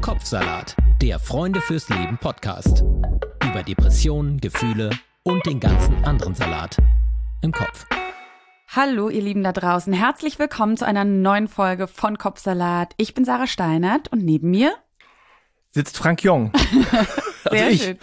Kopfsalat, der Freunde fürs Leben Podcast. Über Depressionen, Gefühle und den ganzen anderen Salat im Kopf. Hallo ihr Lieben da draußen, herzlich willkommen zu einer neuen Folge von Kopfsalat. Ich bin Sarah Steinert und neben mir sitzt Frank Jong. Sehr schön.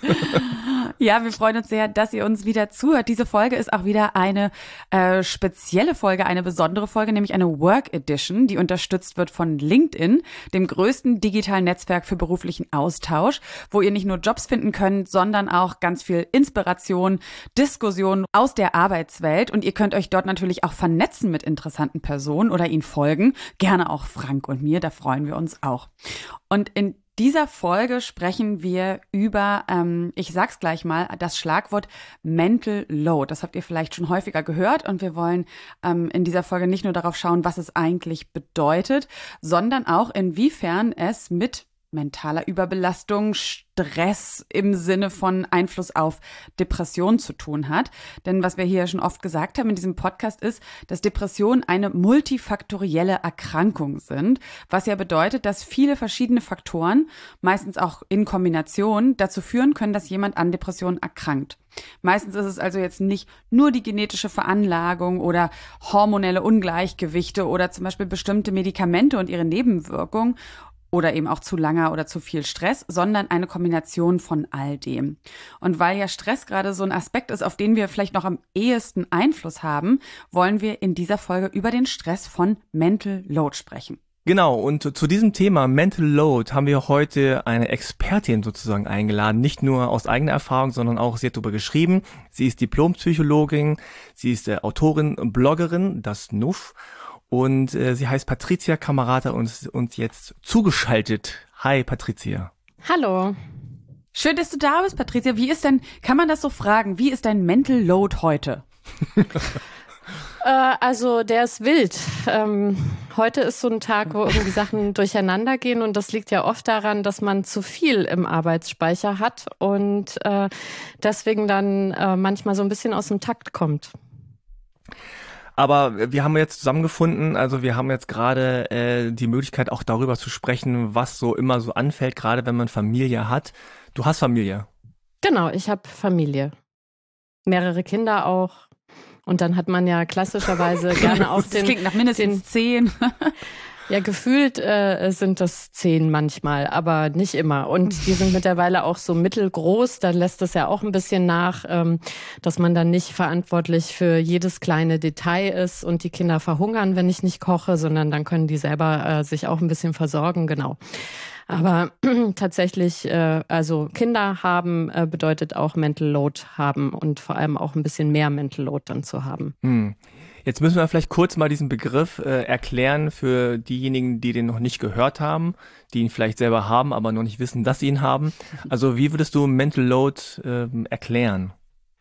Ja, wir freuen uns sehr, dass ihr uns wieder zuhört. Diese Folge ist auch wieder eine spezielle Folge, eine besondere Folge, nämlich eine Work Edition, die unterstützt wird von LinkedIn, dem größten digitalen Netzwerk für beruflichen Austausch, wo ihr nicht nur Jobs finden könnt, sondern auch ganz viel Inspiration, Diskussion aus der Arbeitswelt. Und ihr könnt euch dort natürlich auch vernetzen mit interessanten Personen oder ihnen folgen. Gerne auch Frank und mir, da freuen wir uns auch. Und in dieser Folge sprechen wir über, ich sag's gleich mal, das Schlagwort Mental Load. Das habt ihr vielleicht schon häufiger gehört und wir wollen in dieser Folge nicht nur darauf schauen, was es eigentlich bedeutet, sondern auch inwiefern es mit mentaler Überbelastung, Stress im Sinne von Einfluss auf Depression zu tun hat. Denn was wir hier schon oft gesagt haben in diesem Podcast ist, dass Depressionen eine multifaktorielle Erkrankung sind, was ja bedeutet, dass viele verschiedene Faktoren, meistens auch in Kombination, dazu führen können, dass jemand an Depressionen erkrankt. Meistens ist es also jetzt nicht nur die genetische Veranlagung oder hormonelle Ungleichgewichte oder zum Beispiel bestimmte Medikamente und ihre Nebenwirkungen, oder eben auch zu langer oder zu viel Stress, sondern eine Kombination von all dem. Und weil ja Stress gerade so ein Aspekt ist, auf den wir vielleicht noch am ehesten Einfluss haben, wollen wir in dieser Folge über den Stress von Mental Load sprechen. Genau, und zu diesem Thema Mental Load haben wir heute eine Expertin sozusagen eingeladen, nicht nur aus eigener Erfahrung, sondern auch, sie hat darüber geschrieben. Sie ist Diplompsychologin, sie ist Autorin, Bloggerin, das Nuff. Und sie heißt Patricia Camerata und ist uns jetzt zugeschaltet. Hi, Patricia. Hallo. Schön, dass du da bist, Patricia. Wie ist denn, kann man das so fragen, wie ist dein Mental Load heute? Also der ist wild. Heute ist so ein Tag, wo irgendwie Sachen durcheinander gehen und das liegt ja oft daran, dass man zu viel im Arbeitsspeicher hat und deswegen dann manchmal so ein bisschen aus dem Takt kommt. Aber wir haben jetzt zusammengefunden, also wir haben jetzt gerade die Möglichkeit auch darüber zu sprechen, was so immer so anfällt, gerade wenn man Familie hat. Du hast Familie? Genau, ich habe Familie. Mehrere Kinder auch. Und dann hat man ja klassischerweise gerne auch das klingt nach mindestens 10. Ja, gefühlt sind das 10 manchmal, aber nicht immer. Und die sind mittlerweile auch so mittelgroß. Da lässt es ja auch ein bisschen nach, dass man dann nicht verantwortlich für jedes kleine Detail ist und die Kinder verhungern, wenn ich nicht koche, sondern dann können die selber sich auch ein bisschen versorgen, genau. Aber tatsächlich, also Kinder haben bedeutet auch Mental Load haben und vor allem auch ein bisschen mehr Mental Load dann zu haben. Jetzt müssen wir vielleicht kurz mal diesen Begriff erklären für diejenigen, die den noch nicht gehört haben, die ihn vielleicht selber haben, aber noch nicht wissen, dass sie ihn haben. Also wie würdest du Mental Load erklären?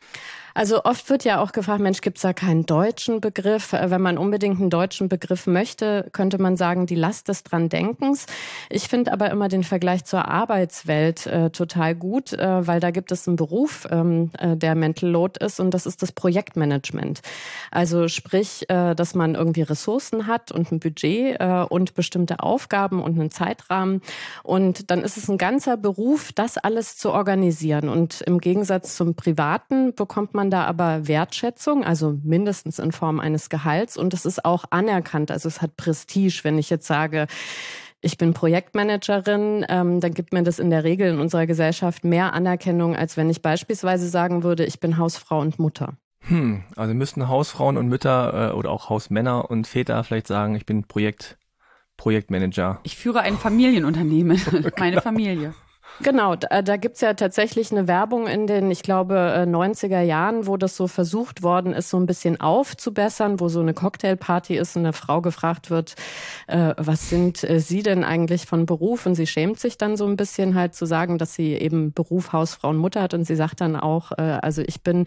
Also oft wird ja auch gefragt, Mensch, gibt's da keinen deutschen Begriff? Wenn man unbedingt einen deutschen Begriff möchte, könnte man sagen, die Last des Dran-Denkens. Ich finde aber immer den Vergleich zur Arbeitswelt total gut, weil da gibt es einen Beruf, der Mental Load ist und das ist das Projektmanagement. Also sprich, dass man irgendwie Ressourcen hat und ein Budget und bestimmte Aufgaben und einen Zeitrahmen und dann ist es ein ganzer Beruf, das alles zu organisieren und im Gegensatz zum Privaten bekommt man da aber Wertschätzung, also mindestens in Form eines Gehalts und es ist auch anerkannt, also es hat Prestige, wenn ich jetzt sage, ich bin Projektmanagerin, dann gibt mir das in der Regel in unserer Gesellschaft mehr Anerkennung, als wenn ich beispielsweise sagen würde, ich bin Hausfrau und Mutter. Also müssten Hausfrauen und Mütter oder auch Hausmänner und Väter vielleicht sagen, ich bin Projektmanager. Ich führe ein Familienunternehmen, meine Familie. Genau, da gibt's ja tatsächlich eine Werbung in den, ich glaube, 90er Jahren, wo das so versucht worden ist, so ein bisschen aufzubessern, wo so eine Cocktailparty ist und eine Frau gefragt wird, was sind Sie denn eigentlich von Beruf? Und sie schämt sich dann so ein bisschen halt zu sagen, dass sie eben Beruf, Hausfrau und Mutter hat. Und sie sagt dann auch, also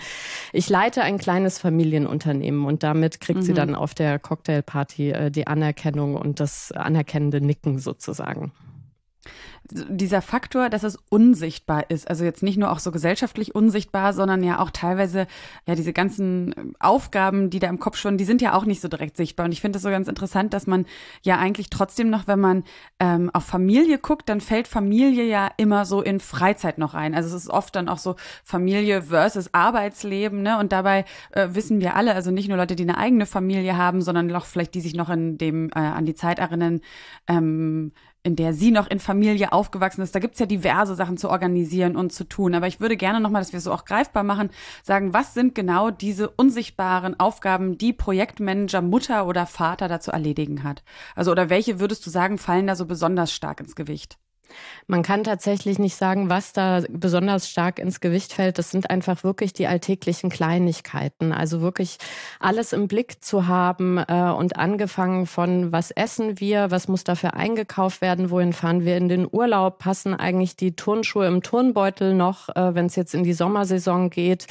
ich leite ein kleines Familienunternehmen und damit kriegt sie dann auf der Cocktailparty die Anerkennung und das anerkennende Nicken sozusagen. dieser Faktor, dass es unsichtbar ist, also jetzt nicht nur auch so gesellschaftlich unsichtbar, sondern ja auch teilweise, ja, diese ganzen Aufgaben, die da im Kopf schwirren, die sind ja auch nicht so direkt sichtbar. Und ich finde es so ganz interessant, dass man ja eigentlich trotzdem noch, wenn man auf Familie guckt, dann fällt Familie ja immer so in Freizeit noch ein. Also es ist oft dann auch so Familie versus Arbeitsleben, ne? Und dabei wissen wir alle, also nicht nur Leute, die eine eigene Familie haben, sondern auch vielleicht die sich noch an die Zeit erinnern, in der sie noch in Familie aufgewachsen ist. Da gibt's ja diverse Sachen zu organisieren und zu tun. Aber ich würde gerne nochmal, dass wir es so auch greifbar machen, sagen, was sind genau diese unsichtbaren Aufgaben, die Projektmanager, Mutter oder Vater da zu erledigen hat? Also, oder welche würdest du sagen, fallen da so besonders stark ins Gewicht? Man kann tatsächlich nicht sagen, was da besonders stark ins Gewicht fällt. Das sind einfach wirklich die alltäglichen Kleinigkeiten. Also wirklich alles im Blick zu haben und angefangen von, was essen wir, was muss dafür eingekauft werden, wohin fahren wir in den Urlaub, passen eigentlich die Turnschuhe im Turnbeutel noch, wenn es jetzt in die Sommersaison geht.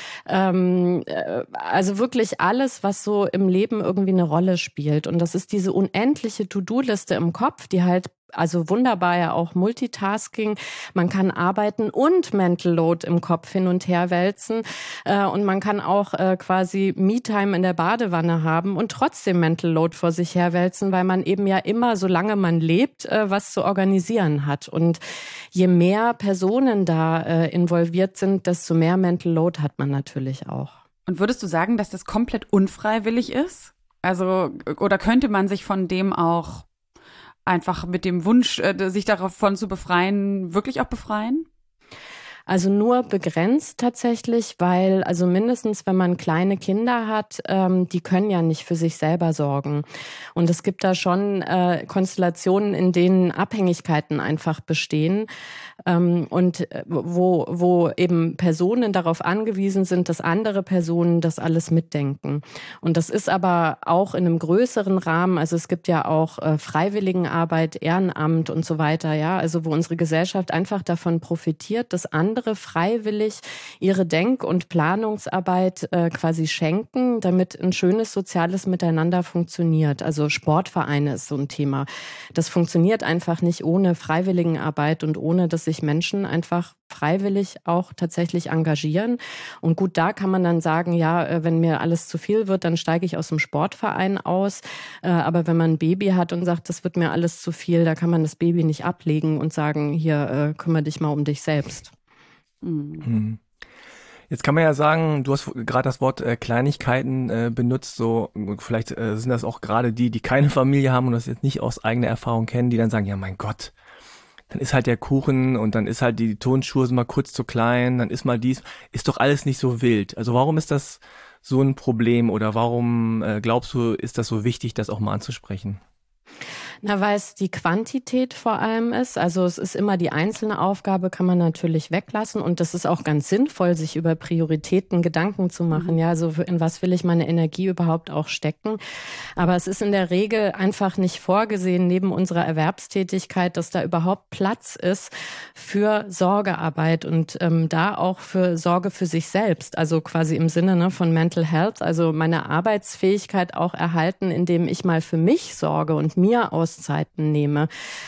Also wirklich alles, was so im Leben irgendwie eine Rolle spielt. Und das ist diese unendliche To-Do-Liste im Kopf, die halt also wunderbar ja auch Multitasking. Man kann arbeiten und Mental Load im Kopf hin und her wälzen. Und man kann auch quasi Me-Time in der Badewanne haben und trotzdem Mental Load vor sich her wälzen, weil man eben ja immer, solange man lebt, was zu organisieren hat. Und je mehr Personen da involviert sind, desto mehr Mental Load hat man natürlich auch. Und würdest du sagen, dass das komplett unfreiwillig ist? Also, oder könnte man sich von dem auch einfach mit dem Wunsch, sich davon zu befreien, wirklich auch befreien? Also nur begrenzt tatsächlich, weil also mindestens, wenn man kleine Kinder hat, die können ja nicht für sich selber sorgen. Und es gibt da schon Konstellationen, in denen Abhängigkeiten einfach bestehen und wo eben Personen darauf angewiesen sind, dass andere Personen das alles mitdenken. Und das ist aber auch in einem größeren Rahmen, also es gibt ja auch Freiwilligenarbeit, Ehrenamt und so weiter, ja, also wo unsere Gesellschaft einfach davon profitiert, dass andere freiwillig ihre Denk- und Planungsarbeit quasi schenken, damit ein schönes soziales Miteinander funktioniert. Also Sportvereine ist so ein Thema. Das funktioniert einfach nicht ohne Freiwilligenarbeit und ohne, dass sich Menschen einfach freiwillig auch tatsächlich engagieren. Und gut, da kann man dann sagen, ja, wenn mir alles zu viel wird, dann steige ich aus dem Sportverein aus. Aber wenn man ein Baby hat und sagt, das wird mir alles zu viel, da kann man das Baby nicht ablegen und sagen, hier, kümmere dich mal um dich selbst. Jetzt kann man ja sagen, du hast gerade das Wort Kleinigkeiten benutzt, so vielleicht sind das auch gerade die keine Familie haben und das jetzt nicht aus eigener Erfahrung kennen, die dann sagen, ja mein Gott, dann ist halt der Kuchen und dann ist halt die Turnschuhe mal kurz zu klein, dann ist mal dies, ist doch alles nicht so wild. Also warum ist das so ein Problem oder warum glaubst du, ist das so wichtig, das auch mal anzusprechen? Na, weil es die Quantität vor allem ist. Also es ist immer die einzelne Aufgabe, kann man natürlich weglassen. Und das ist auch ganz sinnvoll, sich über Prioritäten Gedanken zu machen. Ja, also in was will ich meine Energie überhaupt auch stecken? Aber es ist in der Regel einfach nicht vorgesehen, neben unserer Erwerbstätigkeit, dass da überhaupt Platz ist für Sorgearbeit und da auch für Sorge für sich selbst. Also quasi im Sinne von Mental Health, also meine Arbeitsfähigkeit auch erhalten, indem ich mal für mich sorge und mir Auszeiten nehme.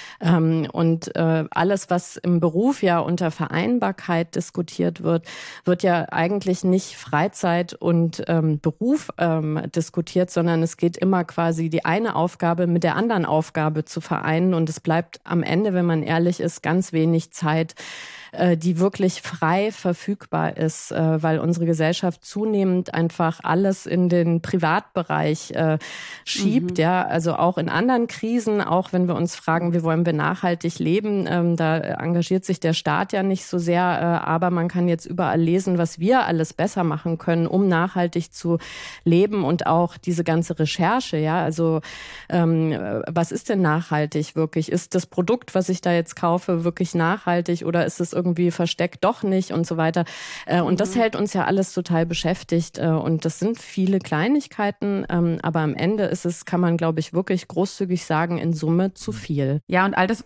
Und alles, was im Beruf ja unter Vereinbarkeit diskutiert wird, wird ja eigentlich nicht Freizeit und Beruf diskutiert, sondern es geht immer quasi die eine Aufgabe mit der anderen Aufgabe zu vereinen. Und es bleibt am Ende, wenn man ehrlich ist, ganz wenig Zeit, die wirklich frei verfügbar ist, weil unsere Gesellschaft zunehmend einfach alles in den Privatbereich schiebt, ja, also auch in anderen Krisen, auch wenn wir uns fragen, wie wollen wir nachhaltig leben, da engagiert sich der Staat ja nicht so sehr, aber man kann jetzt überall lesen, was wir alles besser machen können, um nachhaltig zu leben und auch diese ganze Recherche, ja, also was ist denn nachhaltig wirklich? Ist das Produkt, was ich da jetzt kaufe, wirklich nachhaltig oder ist es irgendwie versteckt doch nicht und so weiter. Und das hält uns ja alles total beschäftigt. Und das sind viele Kleinigkeiten, aber am Ende ist es, kann man, glaube ich, wirklich großzügig sagen, in Summe zu viel. Ja, und all das,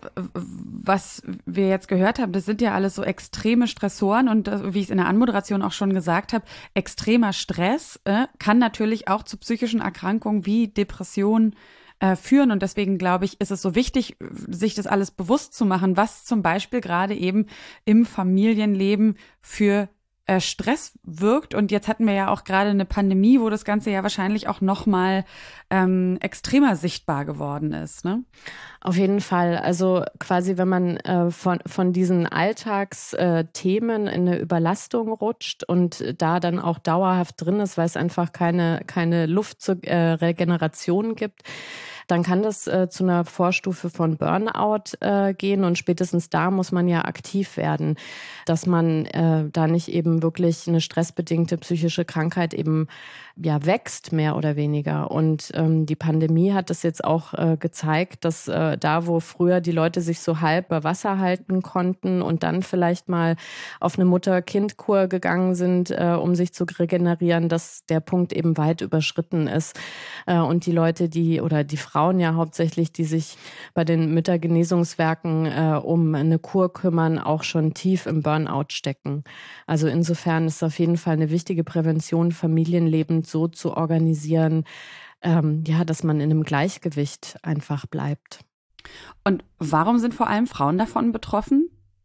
was wir jetzt gehört haben, das sind ja alles so extreme Stressoren und wie ich es in der Anmoderation auch schon gesagt habe, extremer Stress kann natürlich auch zu psychischen Erkrankungen wie Depressionen führen. Und deswegen, glaube ich, ist es so wichtig, sich das alles bewusst zu machen, was zum Beispiel gerade eben im Familienleben für Stress wirkt. Und jetzt hatten wir ja auch gerade eine Pandemie, wo das Ganze ja wahrscheinlich auch noch mal extremer sichtbar geworden ist, ne? Auf jeden Fall. Also quasi, wenn man von diesen Alltagsthemen in eine Überlastung rutscht und da dann auch dauerhaft drin ist, weil es einfach keine Luft zur Regeneration gibt, dann kann das zu einer Vorstufe von Burnout gehen. Und spätestens da muss man ja aktiv werden, dass man da nicht eben wirklich eine stressbedingte psychische Krankheit eben ja wächst, mehr oder weniger. Und die Pandemie hat das jetzt auch gezeigt, dass da, wo früher die Leute sich so halb bei Wasser halten konnten und dann vielleicht mal auf eine Mutter-Kind-Kur gegangen sind, um sich zu regenerieren, dass der Punkt eben weit überschritten ist. Und die Leute, die Frauen ja hauptsächlich, die sich bei den Müttergenesungswerken um eine Kur kümmern, auch schon tief im Burnout stecken. Also insofern ist es auf jeden Fall eine wichtige Prävention, Familienleben so zu organisieren, dass man in einem Gleichgewicht einfach bleibt. Und warum sind vor allem Frauen davon betroffen?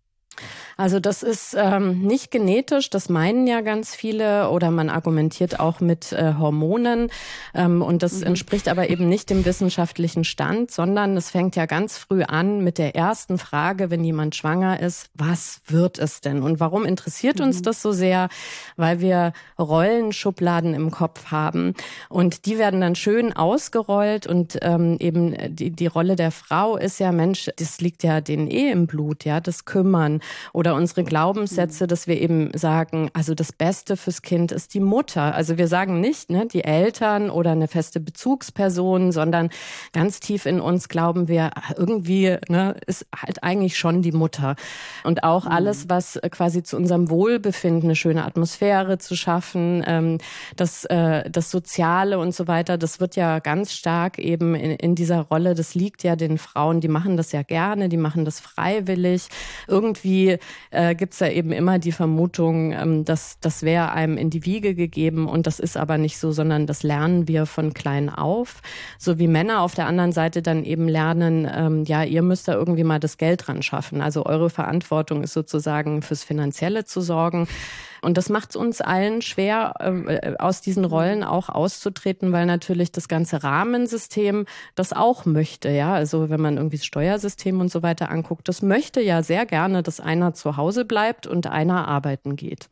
Also das ist nicht genetisch, das meinen ja ganz viele, oder man argumentiert auch mit Hormonen und das entspricht aber eben nicht dem wissenschaftlichen Stand, sondern es fängt ja ganz früh an mit der ersten Frage, wenn jemand schwanger ist: Was wird es denn? Und warum interessiert uns das so sehr? Weil wir Rollenschubladen im Kopf haben und die werden dann schön ausgerollt und eben die Rolle der Frau ist ja, Mensch, das liegt ja denen im Blut, ja, das Kümmern. Oder unsere Glaubenssätze, dass wir eben sagen, also das Beste fürs Kind ist die Mutter. Also wir sagen nicht, ne, die Eltern oder eine feste Bezugsperson, sondern ganz tief in uns glauben wir, irgendwie ist halt eigentlich schon die Mutter. Und auch alles, was quasi zu unserem Wohlbefinden, eine schöne Atmosphäre zu schaffen, das Soziale und so weiter, das wird ja ganz stark eben in dieser Rolle, das liegt ja den Frauen, die machen das ja gerne, die machen das freiwillig. Irgendwie gibt's ja eben immer die Vermutung, dass das wäre einem in die Wiege gegeben und das ist aber nicht so, sondern das lernen wir von klein auf. So wie Männer auf der anderen Seite dann eben lernen, ihr müsst da irgendwie mal das Geld dran schaffen. Also eure Verantwortung ist sozusagen fürs Finanzielle zu sorgen. Und das macht es uns allen schwer, aus diesen Rollen auch auszutreten, weil natürlich das ganze Rahmensystem das auch möchte. Ja, also wenn man irgendwie das Steuersystem und so weiter anguckt, das möchte ja sehr gerne, dass einer zu Hause bleibt und einer arbeiten geht.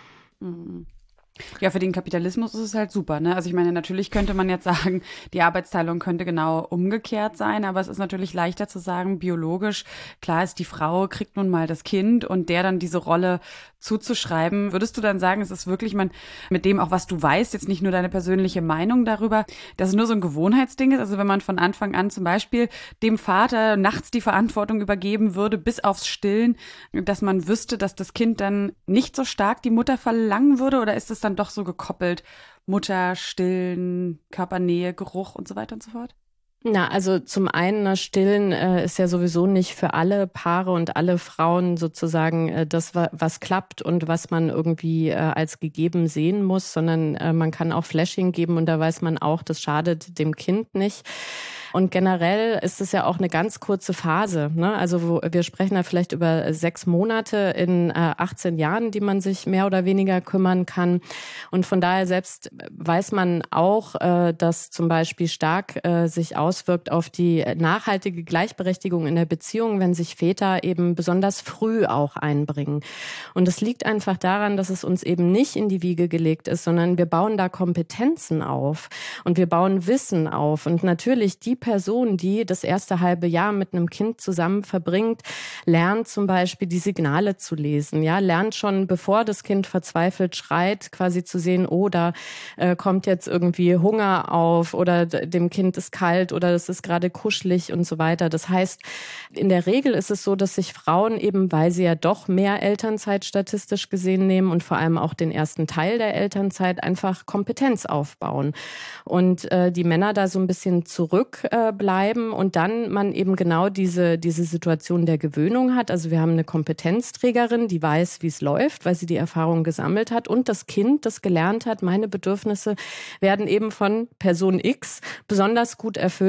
Ja, für den Kapitalismus ist es halt super, ne? Also ich meine, natürlich könnte man jetzt sagen, die Arbeitsteilung könnte genau umgekehrt sein, aber es ist natürlich leichter zu sagen, biologisch, klar ist, die Frau kriegt nun mal das Kind und der dann diese Rolle zuzuschreiben. Würdest du dann sagen, es ist wirklich, mit dem auch, was du weißt, jetzt nicht nur deine persönliche Meinung darüber, dass es nur so ein Gewohnheitsding ist? Also wenn man von Anfang an zum Beispiel dem Vater nachts die Verantwortung übergeben würde, bis aufs Stillen, dass man wüsste, dass das Kind dann nicht so stark die Mutter verlangen würde, oder ist es dann doch so gekoppelt, Mutter, Stillen, Körpernähe, Geruch und so weiter und so fort? Na, also zum einen, Stillen ist ja sowieso nicht für alle Paare und alle Frauen sozusagen das, was klappt und was man irgendwie als gegeben sehen muss, sondern man kann auch Flashing geben und da weiß man auch, das schadet dem Kind nicht. Und generell ist es ja auch eine ganz kurze Phase, ne? Also wir sprechen da vielleicht über 6 Monate in 18 Jahren, die man sich mehr oder weniger kümmern kann. Und von daher selbst weiß man auch, dass zum Beispiel stark sich auswirkt auf die nachhaltige Gleichberechtigung in der Beziehung, wenn sich Väter eben besonders früh auch einbringen. Und es liegt einfach daran, dass es uns eben nicht in die Wiege gelegt ist, sondern wir bauen da Kompetenzen auf und wir bauen Wissen auf. Und natürlich die Person, die das erste halbe Jahr mit einem Kind zusammen verbringt, lernt zum Beispiel die Signale zu lesen, ja, lernt schon, bevor das Kind verzweifelt schreit, quasi zu sehen, oh, da kommt jetzt irgendwie Hunger auf oder dem Kind ist kalt oder es ist gerade kuschelig und so weiter. Das heißt, in der Regel ist es so, dass sich Frauen eben, weil sie ja doch mehr Elternzeit statistisch gesehen nehmen und vor allem auch den ersten Teil der Elternzeit einfach Kompetenz aufbauen. Und die Männer da so ein bisschen zurückbleiben und dann man eben genau diese Situation der Gewöhnung hat. Also wir haben eine Kompetenzträgerin, die weiß, wie es läuft, weil sie die Erfahrung gesammelt hat und das Kind, das gelernt hat, meine Bedürfnisse werden eben von Person X besonders gut erfüllt,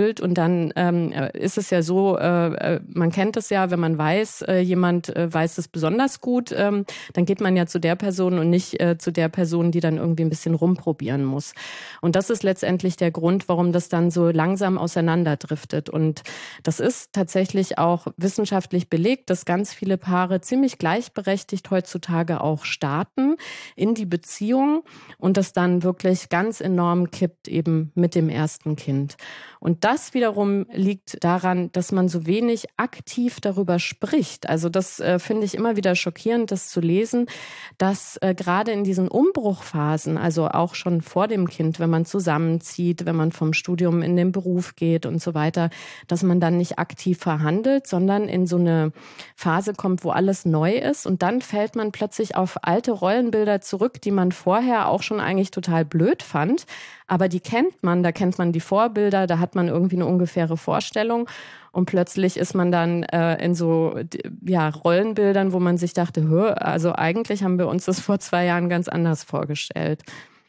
erfüllt und dann ist es ja so, man kennt es ja, wenn man weiß, jemand weiß es besonders gut, dann geht man ja zu der Person und nicht zu der Person, die dann irgendwie ein bisschen rumprobieren muss. Und das ist letztendlich der Grund, warum das dann so langsam auseinanderdriftet. Und das ist tatsächlich auch wissenschaftlich belegt, dass ganz viele Paare ziemlich gleichberechtigt heutzutage auch starten in die Beziehung und das dann wirklich ganz enorm kippt eben mit dem ersten Kind. Und das wiederum liegt daran, dass man so wenig aktiv darüber spricht. Also das finde ich immer wieder schockierend, das zu lesen, dass gerade in diesen Umbruchphasen, also auch schon vor dem Kind, wenn man zusammenzieht, wenn man vom Studium in den Beruf geht und so weiter, dass man dann nicht aktiv verhandelt, sondern in so eine Phase kommt, wo alles neu ist und dann fällt man plötzlich auf alte Rollenbilder zurück, die man vorher auch schon eigentlich total blöd fand. Aber die kennt man, da kennt man die Vorbilder, da hat man irgendwie eine ungefähre Vorstellung. Und plötzlich ist man dann in so Rollenbildern, wo man sich dachte, also eigentlich haben wir uns das vor 2 Jahren ganz anders vorgestellt.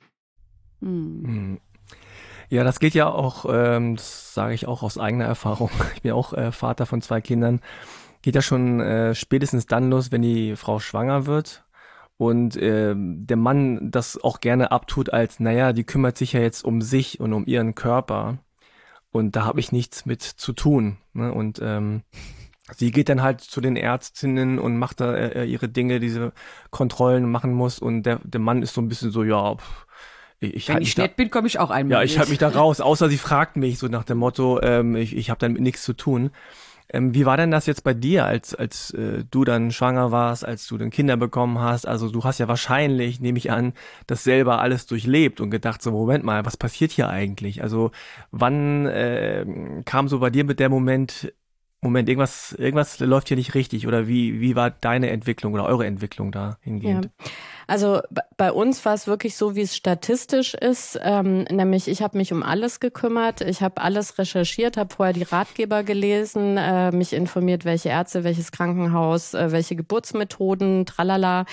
Ja, das geht ja auch, das sage ich auch aus eigener Erfahrung. Ich bin auch Vater von 2 Kindern. Geht ja schon spätestens dann los, wenn die Frau schwanger wird. Und der Mann das auch gerne abtut als, naja, die kümmert sich ja jetzt um sich und um ihren Körper. Und da habe ich nichts mit zu tun. Ne? Und sie geht dann halt zu den Ärztinnen und macht da ihre Dinge, diese Kontrollen machen muss. Und der Mann ist so ein bisschen so, ja, wenn ich spät bin, komme ich auch einmal. Ja, ich halte mich da raus, außer sie fragt mich so nach dem Motto, ich habe damit nichts zu tun. Wie war denn das jetzt bei dir, als du dann schwanger warst, als du dann Kinder bekommen hast? Also du hast ja wahrscheinlich, nehme ich an, das selber alles durchlebt und gedacht so, Moment mal, was passiert hier eigentlich? Also wann kam so bei dir mit der Moment, irgendwas läuft hier nicht richtig? Oder wie war deine Entwicklung oder eure Entwicklung da hingehend? Ja. Also bei uns war es wirklich so, wie es statistisch ist, nämlich ich habe mich um alles gekümmert, ich habe alles recherchiert, habe vorher die Ratgeber gelesen, mich informiert, welche Ärzte, welches Krankenhaus, welche Geburtsmethoden, tralala.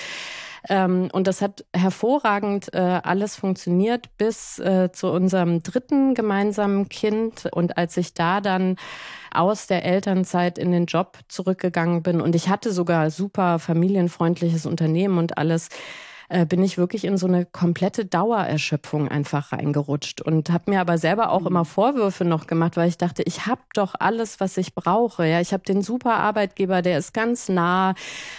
Und das hat hervorragend alles funktioniert bis zu unserem 3. gemeinsamen Kind. Und als ich da dann aus der Elternzeit in den Job zurückgegangen bin und ich hatte sogar super familienfreundliches Unternehmen und alles, bin ich wirklich in so eine komplette Dauererschöpfung einfach reingerutscht und habe mir aber selber auch immer Vorwürfe noch gemacht, weil ich dachte, ich habe doch alles, was ich brauche. Ja, ich habe den super Arbeitgeber, der ist ganz nah.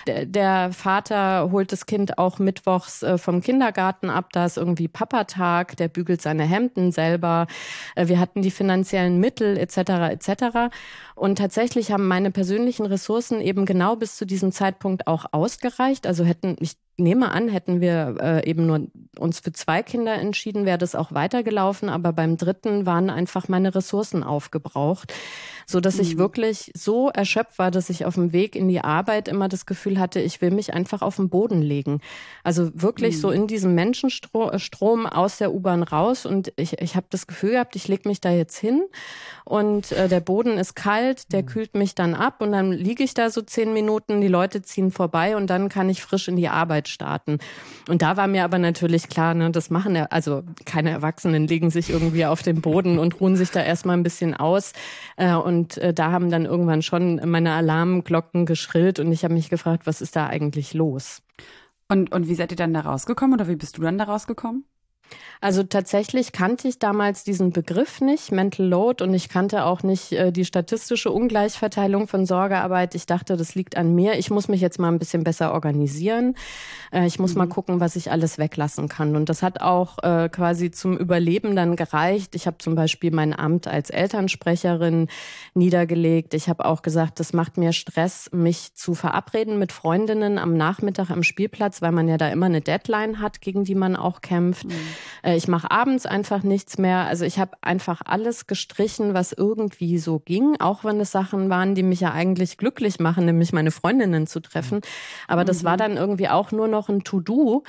Der Vater holt das Kind auch mittwochs vom Kindergarten ab, da ist irgendwie Papatag, der bügelt seine Hemden selber. Wir hatten die finanziellen Mittel etc. etc. Und tatsächlich haben meine persönlichen Ressourcen eben genau bis zu diesem Zeitpunkt auch ausgereicht. Also ich nehme an, hätten wir eben nur uns für 2 Kinder entschieden, wäre das auch weitergelaufen. Aber beim 3. waren einfach meine Ressourcen aufgebraucht, so dass ich wirklich so erschöpft war, dass ich auf dem Weg in die Arbeit immer das Gefühl hatte, ich will mich einfach auf den Boden legen. Also wirklich so in diesem Menschenstrom aus der U-Bahn raus. Und ich habe das Gefühl gehabt, ich lege mich da jetzt hin und der Boden ist kalt, der kühlt mich dann ab und dann liege ich da so 10 Minuten, die Leute ziehen vorbei und dann kann ich frisch in die Arbeit starten. Und da war mir aber natürlich klar, ne, das machen ja, also keine Erwachsenen legen sich irgendwie auf den Boden und ruhen sich da erstmal ein bisschen aus. Und da haben dann irgendwann schon meine Alarmglocken geschrillt und ich habe mich gefragt, was ist da eigentlich los? Und wie seid ihr dann da rausgekommen oder wie bist du dann da rausgekommen? Also tatsächlich kannte ich damals diesen Begriff nicht, Mental Load, und ich kannte auch nicht die statistische Ungleichverteilung von Sorgearbeit. Ich dachte, das liegt an mir. Ich muss mich jetzt mal ein bisschen besser organisieren. Ich muss mal gucken, was ich alles weglassen kann. Und das hat auch quasi zum Überleben dann gereicht. Ich habe zum Beispiel mein Amt als Elternsprecherin niedergelegt. Ich habe auch gesagt, das macht mir Stress, mich zu verabreden mit Freundinnen am Nachmittag am Spielplatz, weil man ja da immer eine Deadline hat, gegen die man auch kämpft. Ich mache abends einfach nichts mehr. Also ich habe einfach alles gestrichen, was irgendwie so ging, auch wenn es Sachen waren, die mich ja eigentlich glücklich machen, nämlich meine Freundinnen zu treffen. Aber das war dann irgendwie auch nur noch ein To-Do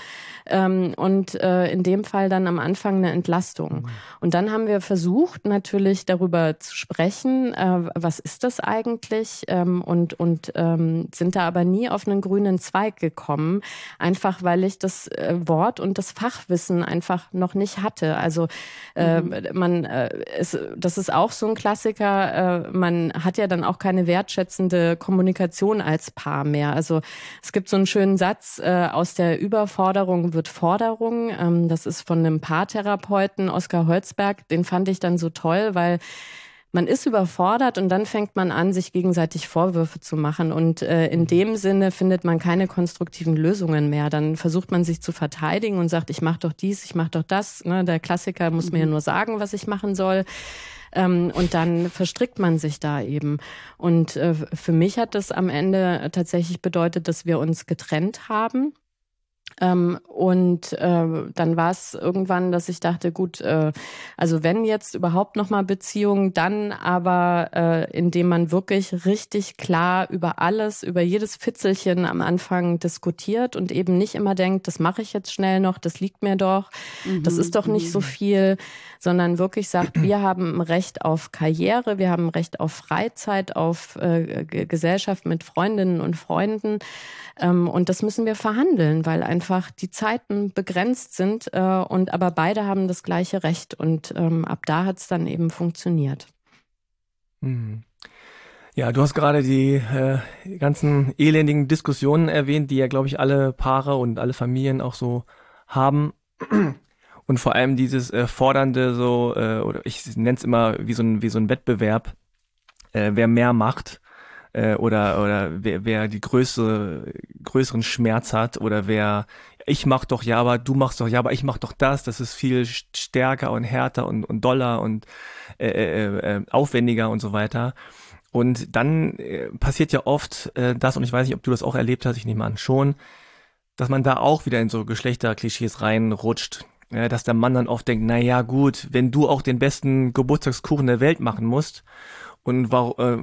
und in dem Fall dann am Anfang eine Entlastung. Und dann haben wir versucht, natürlich darüber zu sprechen, was ist das eigentlich, und sind da aber nie auf einen grünen Zweig gekommen, einfach weil ich das Wort und das Fachwissen einfach einfach noch nicht hatte. Also das ist auch so ein Klassiker, man hat ja dann auch keine wertschätzende Kommunikation als Paar mehr. Also es gibt so einen schönen Satz, aus der Überforderung wird Forderung. Das ist von einem Paartherapeuten, Oskar Holzberg. Den fand ich dann so toll, weil man ist überfordert und dann fängt man an, sich gegenseitig Vorwürfe zu machen. Und in dem Sinne findet man keine konstruktiven Lösungen mehr. Dann versucht man sich zu verteidigen und sagt, ich mache doch dies, ich mache doch das. Ne? Der Klassiker muss mir ja nur sagen, was ich machen soll. Und dann verstrickt man sich da eben. Und für mich hat das am Ende tatsächlich bedeutet, dass wir uns getrennt haben. Dann war es irgendwann, dass ich dachte, gut, also wenn jetzt überhaupt nochmal Beziehung, dann aber indem man wirklich richtig klar über alles, über jedes Fitzelchen am Anfang diskutiert und eben nicht immer denkt, das mache ich jetzt schnell noch, das liegt mir doch, das ist doch nicht so viel, sondern wirklich sagt, wir haben ein Recht auf Karriere, wir haben ein Recht auf Freizeit, auf Gesellschaft mit Freundinnen und Freunden. Und das müssen wir verhandeln, weil einfach die Zeiten begrenzt sind und aber beide haben das gleiche Recht. Und ab da hat es dann eben funktioniert. Ja, du hast gerade die ganzen elendigen Diskussionen erwähnt, die ja, glaube ich, alle Paare und alle Familien auch so haben. Und vor allem dieses fordernde, so, oder ich nenne es immer wie so ein Wettbewerb, wer mehr macht. Oder wer die größeren Schmerz hat oder wer, ich mach doch ja, aber du machst doch ja, aber ich mach doch das ist viel stärker und härter und doller und aufwendiger und so weiter. Und dann passiert ja oft das, und ich weiß nicht, ob du das auch erlebt hast, ich nehme an schon, dass man da auch wieder in so Geschlechterklischees reinrutscht. Dass der Mann dann oft denkt, na ja gut, wenn du auch den besten Geburtstagskuchen der Welt machen musst, und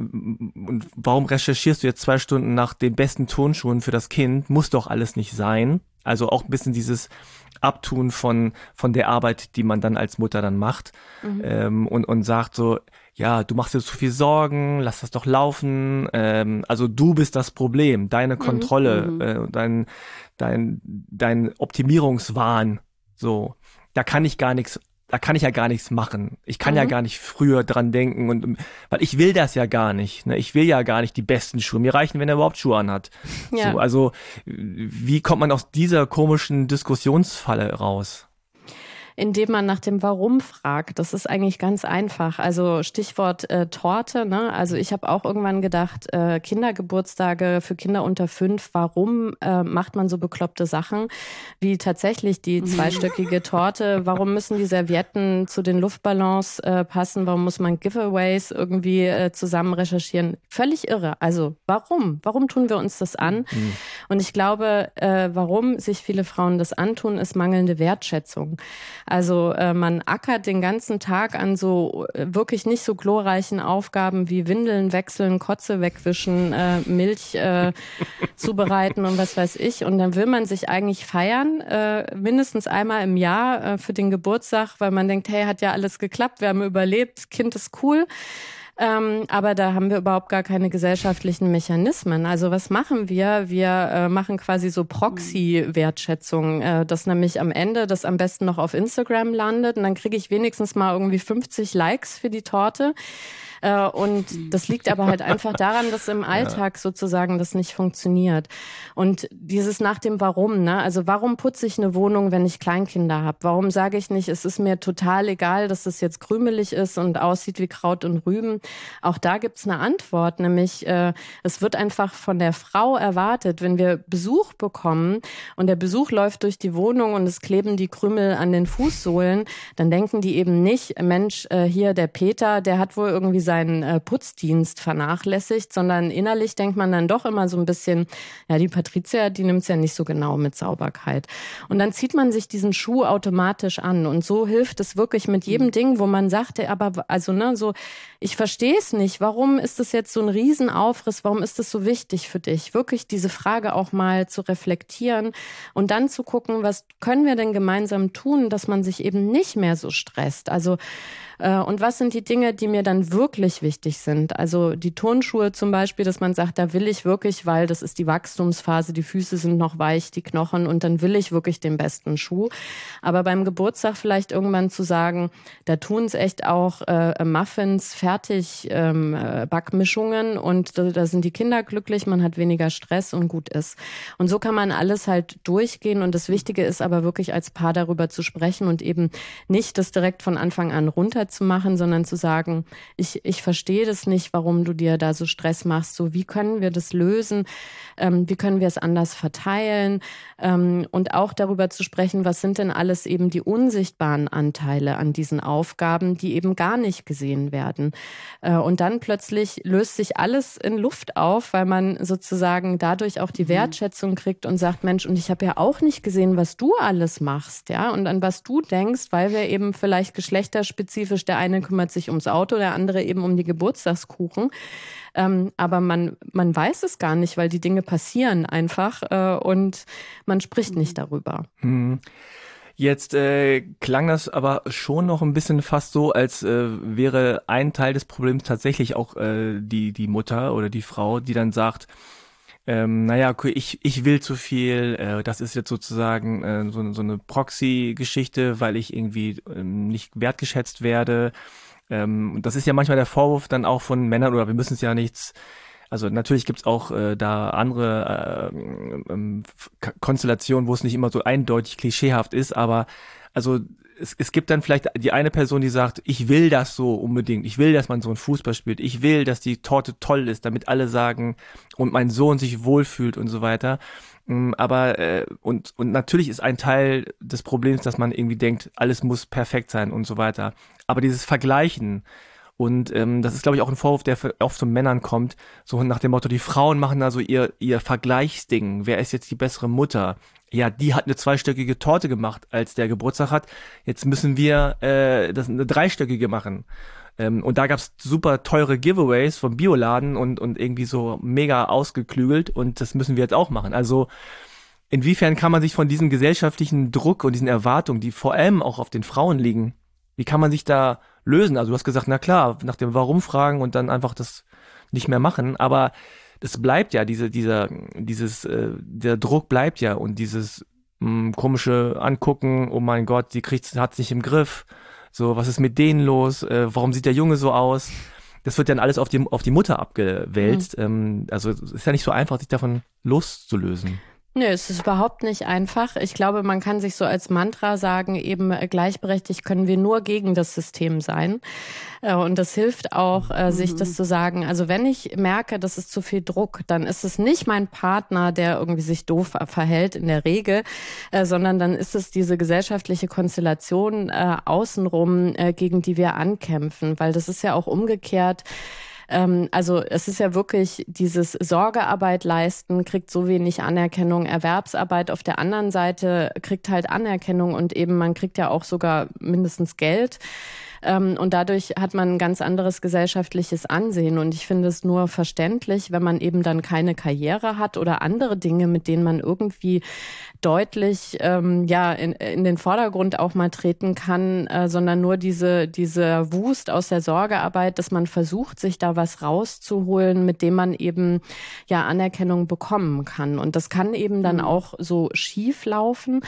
warum recherchierst du jetzt 2 Stunden nach den besten Turnschuhen für das Kind? Muss doch alles nicht sein. Also auch ein bisschen dieses Abtun von der Arbeit, die man dann als Mutter dann macht. Und sagt so, ja, du machst dir zu viel Sorgen, lass das doch laufen. Also du bist das Problem, deine Kontrolle, dein Optimierungswahn. So, da kann ich ja gar nichts machen. Ich kann ja gar nicht früher dran denken weil ich will das ja gar nicht. Ne? Ich will ja gar nicht die besten Schuhe. Mir reichen, wenn er überhaupt Schuhe anhat. Ja. So, also wie kommt man aus dieser komischen Diskussionsfalle raus? Indem man nach dem Warum fragt. Das ist eigentlich ganz einfach. Also Stichwort Torte. Ne? Also ich habe auch irgendwann gedacht, Kindergeburtstage für Kinder unter 5, warum macht man so bekloppte Sachen wie tatsächlich die zweistöckige Torte? Warum müssen die Servietten zu den Luftballons passen? Warum muss man Giveaways irgendwie zusammen recherchieren? Völlig irre. Also warum? Warum tun wir uns das an? Und ich glaube, warum sich viele Frauen das antun, ist mangelnde Wertschätzung. Also man ackert den ganzen Tag an so wirklich nicht so glorreichen Aufgaben wie Windeln wechseln, Kotze wegwischen, Milch zubereiten und was weiß ich. Und dann will man sich eigentlich feiern, mindestens einmal im Jahr für den Geburtstag, weil man denkt, hey, hat ja alles geklappt, wir haben überlebt, Kind ist cool. Aber da haben wir überhaupt gar keine gesellschaftlichen Mechanismen. Also was machen wir? Wir machen quasi so Proxy-Wertschätzung, dass nämlich am Ende das am besten noch auf Instagram landet und dann kriege ich wenigstens mal irgendwie 50 Likes für die Torte. Und das liegt aber halt einfach daran, dass im Alltag sozusagen das nicht funktioniert. Und dieses nach dem Warum, ne? Also warum putze ich eine Wohnung, wenn ich Kleinkinder habe? Warum sage ich nicht, es ist mir total egal, dass es jetzt krümelig ist und aussieht wie Kraut und Rüben? Auch da gibt's eine Antwort, nämlich es wird einfach von der Frau erwartet, wenn wir Besuch bekommen und der Besuch läuft durch die Wohnung und es kleben die Krümel an den Fußsohlen, dann denken die eben nicht, Mensch, hier der Peter, der hat wohl irgendwie seinen Putzdienst vernachlässigt, sondern innerlich denkt man dann doch immer so ein bisschen, ja, die Patricia, die nimmt's ja nicht so genau mit Sauberkeit. Und dann zieht man sich diesen Schuh automatisch an und so hilft es wirklich mit jedem Ding, wo man sagt, aber also ne, so, ich verstehe es nicht, warum ist das jetzt so ein Riesenaufriss, warum ist das so wichtig für dich? Wirklich diese Frage auch mal zu reflektieren und dann zu gucken, was können wir denn gemeinsam tun, dass man sich eben nicht mehr so stresst. Also und was sind die Dinge, die mir dann wirklich wirklich wichtig sind. Also die Turnschuhe zum Beispiel, dass man sagt, da will ich wirklich, weil das ist die Wachstumsphase, die Füße sind noch weich, die Knochen und dann will ich wirklich den besten Schuh. Aber beim Geburtstag vielleicht irgendwann zu sagen, da tun es echt auch Muffins, Backmischungen und da sind die Kinder glücklich, man hat weniger Stress und gut ist. Und so kann man alles halt durchgehen und das Wichtige ist aber wirklich als Paar darüber zu sprechen und eben nicht das direkt von Anfang an runterzumachen, sondern zu sagen, ich verstehe das nicht, warum du dir da so Stress machst. So, wie können wir das lösen? Wie können wir es anders verteilen? Und auch darüber zu sprechen, was sind denn alles eben die unsichtbaren Anteile an diesen Aufgaben, die eben gar nicht gesehen werden. Und dann plötzlich löst sich alles in Luft auf, weil man sozusagen dadurch auch die Wertschätzung kriegt und sagt, Mensch, und ich habe ja auch nicht gesehen, was du alles machst, ja, und an was du denkst, weil wir eben vielleicht geschlechterspezifisch, der eine kümmert sich ums Auto, der andere eben um die Geburtstagskuchen. Aber man weiß es gar nicht, weil die Dinge passieren einfach und man spricht nicht darüber. Jetzt klang das aber schon noch ein bisschen fast so, als wäre ein Teil des Problems tatsächlich auch die Mutter oder die Frau, die dann sagt, naja, okay, ich will zu viel, das ist jetzt sozusagen so eine Proxy-Geschichte, weil ich irgendwie nicht wertgeschätzt werde. Das ist ja manchmal der Vorwurf dann auch von Männern, oder wir müssen es ja nichts, also natürlich gibt's auch da andere Konstellationen, wo es nicht immer so eindeutig klischeehaft ist, aber also es gibt dann vielleicht die eine Person, die sagt, ich will das so unbedingt, ich will, dass man so einen Fußball spielt, ich will, dass die Torte toll ist, damit alle sagen und mein Sohn sich wohlfühlt und so weiter. Aber und natürlich ist ein Teil des Problems, dass man irgendwie denkt, alles muss perfekt sein und so weiter. Aber dieses Vergleichen und das ist, glaube ich, auch ein Vorwurf, der oft von Männern kommt, so nach dem Motto, die Frauen machen da so ihr Vergleichsding. Wer ist jetzt die bessere Mutter? Ja, die hat eine 2-stöckige Torte gemacht, als der Geburtstag hat. Jetzt müssen wir das eine 3-stöckige machen. Und da gab's super teure Giveaways vom Bioladen und irgendwie so mega ausgeklügelt und das müssen wir jetzt auch machen. Also inwiefern kann man sich von diesem gesellschaftlichen Druck und diesen Erwartungen, die vor allem auch auf den Frauen liegen, wie kann man sich da lösen? Also du hast gesagt, na klar, nach dem Warum fragen und dann einfach das nicht mehr machen, aber es bleibt ja, der Druck bleibt ja und dieses komische Angucken, oh mein Gott, hat's nicht im Griff, so, was ist mit denen los, warum sieht der Junge so aus? Das wird dann alles auf die Mutter abgewälzt, also es ist ja nicht so einfach, sich davon loszulösen. Nö, es ist überhaupt nicht einfach. Ich glaube, man kann sich so als Mantra sagen, eben gleichberechtigt können wir nur gegen das System sein. Und das hilft auch, sich das zu sagen. Also wenn ich merke, das ist zu viel Druck, dann ist es nicht mein Partner, der irgendwie sich doof verhält in der Regel, sondern dann ist es diese gesellschaftliche Konstellation außenrum, gegen die wir ankämpfen. Weil das ist ja auch umgekehrt. Also es ist ja wirklich dieses Sorgearbeit leisten, kriegt so wenig Anerkennung, Erwerbsarbeit auf der anderen Seite kriegt halt Anerkennung und eben man kriegt ja auch sogar mindestens Geld. Und dadurch hat man ein ganz anderes gesellschaftliches Ansehen. Und ich finde es nur verständlich, wenn man eben dann keine Karriere hat oder andere Dinge, mit denen man irgendwie deutlich in den Vordergrund auch mal treten kann, sondern nur diese Wust aus der Sorgearbeit, dass man versucht, sich da was rauszuholen, mit dem man eben Anerkennung bekommen kann. Und das kann eben dann auch so schief laufen.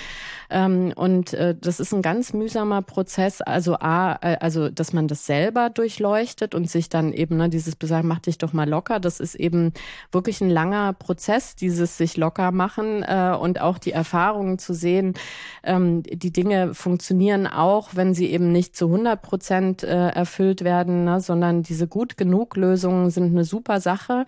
Und das ist ein ganz mühsamer Prozess. Also dass man das selber durchleuchtet und sich dann eben dieses Besagen, mach dich doch mal locker. Das ist eben wirklich ein langer Prozess, dieses sich locker machen und auch die Erfahrungen zu sehen, die Dinge funktionieren auch, wenn sie eben nicht zu 100% erfüllt werden, sondern diese Gut-Genug-Lösungen sind eine super Sache.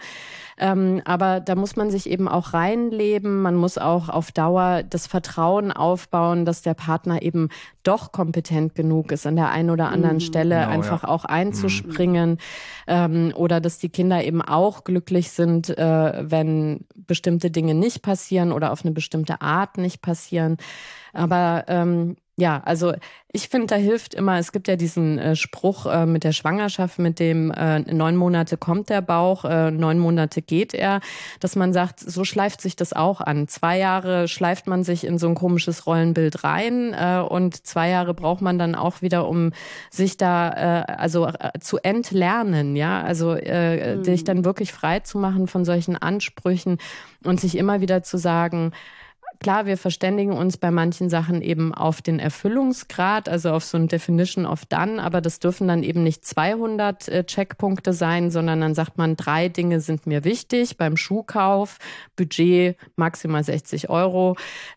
Aber da muss man sich eben auch reinleben. Man muss auch auf Dauer das Vertrauen aufbauen, dass der Partner eben doch kompetent genug ist, an der einen oder anderen Stelle einfach auch einzuspringen. Oder dass die Kinder eben auch glücklich sind, wenn bestimmte Dinge nicht passieren oder auf eine bestimmte Art nicht passieren. Aber Ja, also ich finde, da hilft immer, es gibt ja diesen Spruch mit der Schwangerschaft, mit dem 9 Monate kommt der Bauch, 9 Monate geht er, dass man sagt, so schleift sich das auch an. 2 Jahre schleift man sich in so ein komisches Rollenbild rein und 2 Jahre braucht man dann auch wieder, um sich da zu entlernen, ja, also dich dann wirklich frei zu machen von solchen Ansprüchen und sich immer wieder zu sagen, klar, wir verständigen uns bei manchen Sachen eben auf den Erfüllungsgrad, also auf so ein Definition of done, aber das dürfen dann eben nicht 200 Checkpunkte sein, sondern dann sagt man, 3 Dinge sind mir wichtig beim Schuhkauf, Budget maximal 60 €,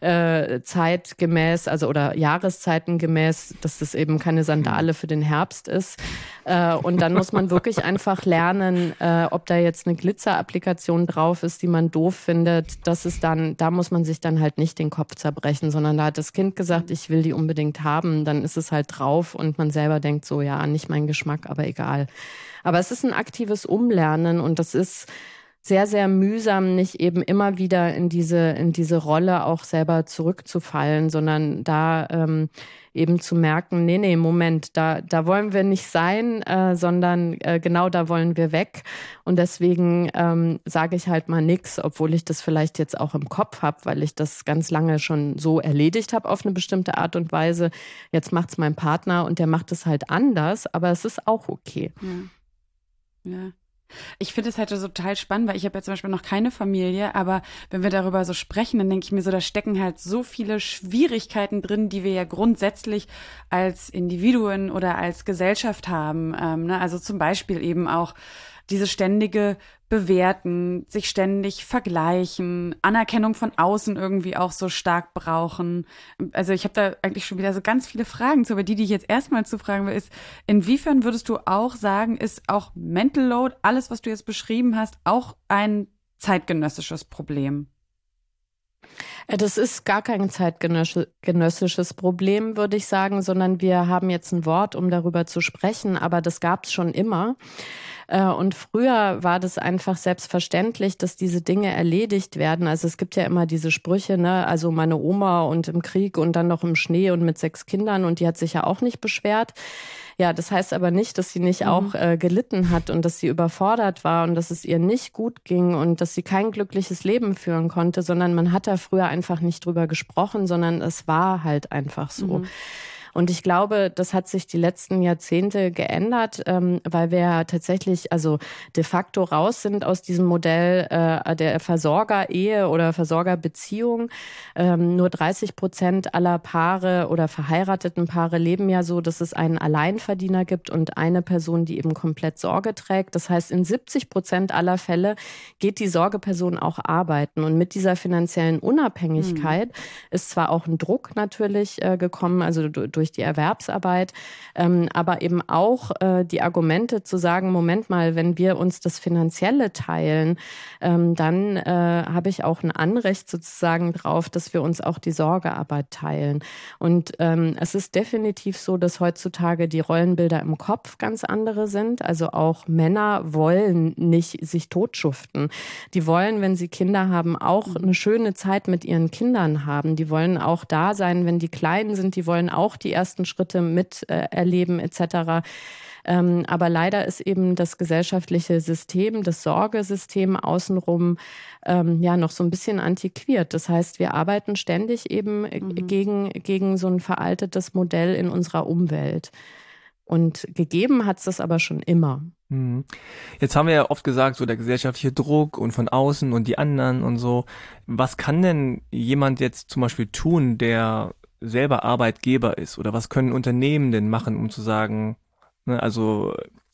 zeitgemäß, also oder jahreszeitengemäß, dass das eben keine Sandale für den Herbst ist. Und dann muss man wirklich einfach lernen, ob da jetzt eine Glitzer-Applikation drauf ist, die man doof findet. Das ist dann, da muss man sich dann halt nicht den Kopf zerbrechen, sondern da hat das Kind gesagt, ich will die unbedingt haben, dann ist es halt drauf und man selber denkt so, ja, nicht mein Geschmack, aber egal. Aber es ist ein aktives Umlernen und das ist sehr, sehr mühsam, nicht eben immer wieder in diese Rolle auch selber zurückzufallen, sondern da eben zu merken, nee, Moment, da wollen wir nicht sein, sondern genau da wollen wir weg. Und deswegen sage ich halt mal nix, obwohl ich das vielleicht jetzt auch im Kopf habe, weil ich das ganz lange schon so erledigt habe auf eine bestimmte Art und Weise. Jetzt macht's mein Partner und der macht es halt anders, aber es ist auch okay. Ja. Ich finde es halt so total spannend, weil ich habe ja zum Beispiel noch keine Familie, aber wenn wir darüber so sprechen, dann denke ich mir so, da stecken halt so viele Schwierigkeiten drin, die wir ja grundsätzlich als Individuen oder als Gesellschaft haben. Also zum Beispiel eben auch diese ständige Bewerten, sich ständig vergleichen, Anerkennung von außen irgendwie auch so stark brauchen. Also ich habe da eigentlich schon wieder so ganz viele Fragen zu, aber die ich jetzt erstmal zu fragen will, ist, inwiefern würdest du auch sagen, ist auch Mental Load, alles, was du jetzt beschrieben hast, auch ein zeitgenössisches Problem? Das ist gar kein zeitgenössisches Problem, würde ich sagen, sondern wir haben jetzt ein Wort, um darüber zu sprechen, aber das gab es schon immer. Und früher war das einfach selbstverständlich, dass diese Dinge erledigt werden. Also es gibt ja immer diese Sprüche, ne? Also meine Oma und im Krieg und dann noch im Schnee und mit 6 Kindern und die hat sich ja auch nicht beschwert. Ja, das heißt aber nicht, dass sie nicht auch gelitten hat und dass sie überfordert war und dass es ihr nicht gut ging und dass sie kein glückliches Leben führen konnte, sondern man hat da früher einfach nicht drüber gesprochen, sondern es war halt einfach so. Und ich glaube, das hat sich die letzten Jahrzehnte geändert, weil wir ja tatsächlich also de facto raus sind aus diesem Modell der Versorgerehe oder Versorgerbeziehung. Nur 30% aller Paare oder verheirateten Paare leben ja so, dass es einen Alleinverdiener gibt und eine Person, die eben komplett Sorge trägt. Das heißt, in 70% aller Fälle geht die Sorgeperson auch arbeiten. Und mit dieser finanziellen Unabhängigkeit ist zwar auch ein Druck natürlich gekommen, also durch die Erwerbsarbeit, aber eben auch die Argumente zu sagen, Moment mal, wenn wir uns das Finanzielle teilen, dann habe ich auch ein Anrecht sozusagen drauf, dass wir uns auch die Sorgearbeit teilen. Und es ist definitiv so, dass heutzutage die Rollenbilder im Kopf ganz andere sind. Also auch Männer wollen nicht sich totschuften. Die wollen, wenn sie Kinder haben, auch eine schöne Zeit mit ihren Kindern haben. Die wollen auch da sein, wenn die klein sind. Die wollen auch die ersten Schritte miterleben etc. Aber leider ist eben das gesellschaftliche System, das Sorgesystem außenrum noch so ein bisschen antiquiert. Das heißt, wir arbeiten ständig eben gegen so ein veraltetes Modell in unserer Umwelt. Und gegeben hat es das aber schon immer. Jetzt haben wir ja oft gesagt, so der gesellschaftliche Druck und von außen und die anderen und so. Was kann denn jemand jetzt zum Beispiel tun, der selber Arbeitgeber ist? Oder was können Unternehmen denn machen, um zu sagen, ne, also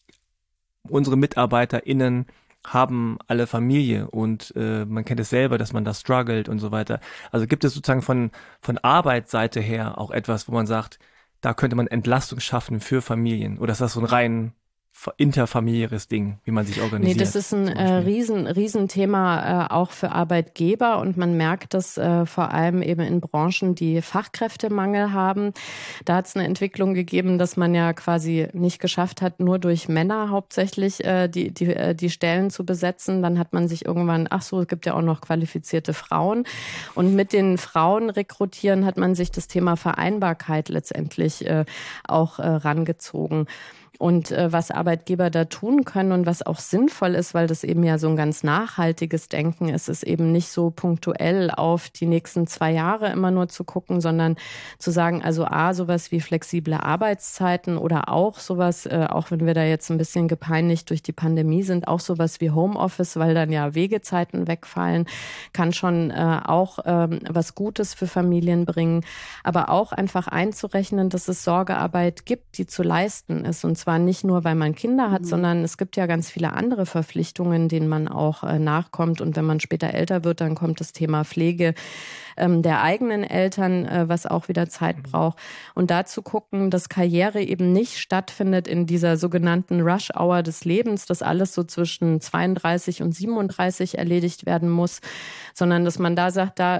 unsere MitarbeiterInnen haben alle Familie und man kennt es selber, dass man da struggelt und so weiter. Also gibt es sozusagen von Arbeitsseite her auch etwas, wo man sagt, da könnte man Entlastung schaffen für Familien? Oder ist das so ein rein interfamiliäres Ding, wie man sich organisiert. Nee, das ist ein Riesenthema auch für Arbeitgeber und man merkt das vor allem eben in Branchen, die Fachkräftemangel haben. Da hat es eine Entwicklung gegeben, dass man ja quasi nicht geschafft hat, nur durch Männer hauptsächlich die Stellen zu besetzen. Dann hat man sich irgendwann, es gibt ja auch noch qualifizierte Frauen. Und mit den Frauen rekrutieren hat man sich das Thema Vereinbarkeit letztendlich auch rangezogen. Und was Arbeitgeber da tun können und was auch sinnvoll ist, weil das eben ja so ein ganz nachhaltiges Denken ist, ist eben nicht so punktuell auf die nächsten 2 Jahre immer nur zu gucken, sondern zu sagen, also sowas wie flexible Arbeitszeiten oder auch sowas, auch wenn wir da jetzt ein bisschen gepeinigt durch die Pandemie sind, auch sowas wie Homeoffice, weil dann ja Wegezeiten wegfallen, kann schon auch was Gutes für Familien bringen. Aber auch einfach einzurechnen, dass es Sorgearbeit gibt, die zu leisten ist. Und zwar nicht nur, weil man Kinder hat, sondern es gibt ja ganz viele andere Verpflichtungen, denen man auch nachkommt. Und wenn man später älter wird, dann kommt das Thema Pflege der eigenen Eltern, was auch wieder Zeit braucht. Und da zu gucken, dass Karriere eben nicht stattfindet in dieser sogenannten Rush-Hour des Lebens, dass alles so zwischen 32 und 37 erledigt werden muss, sondern dass man da sagt, da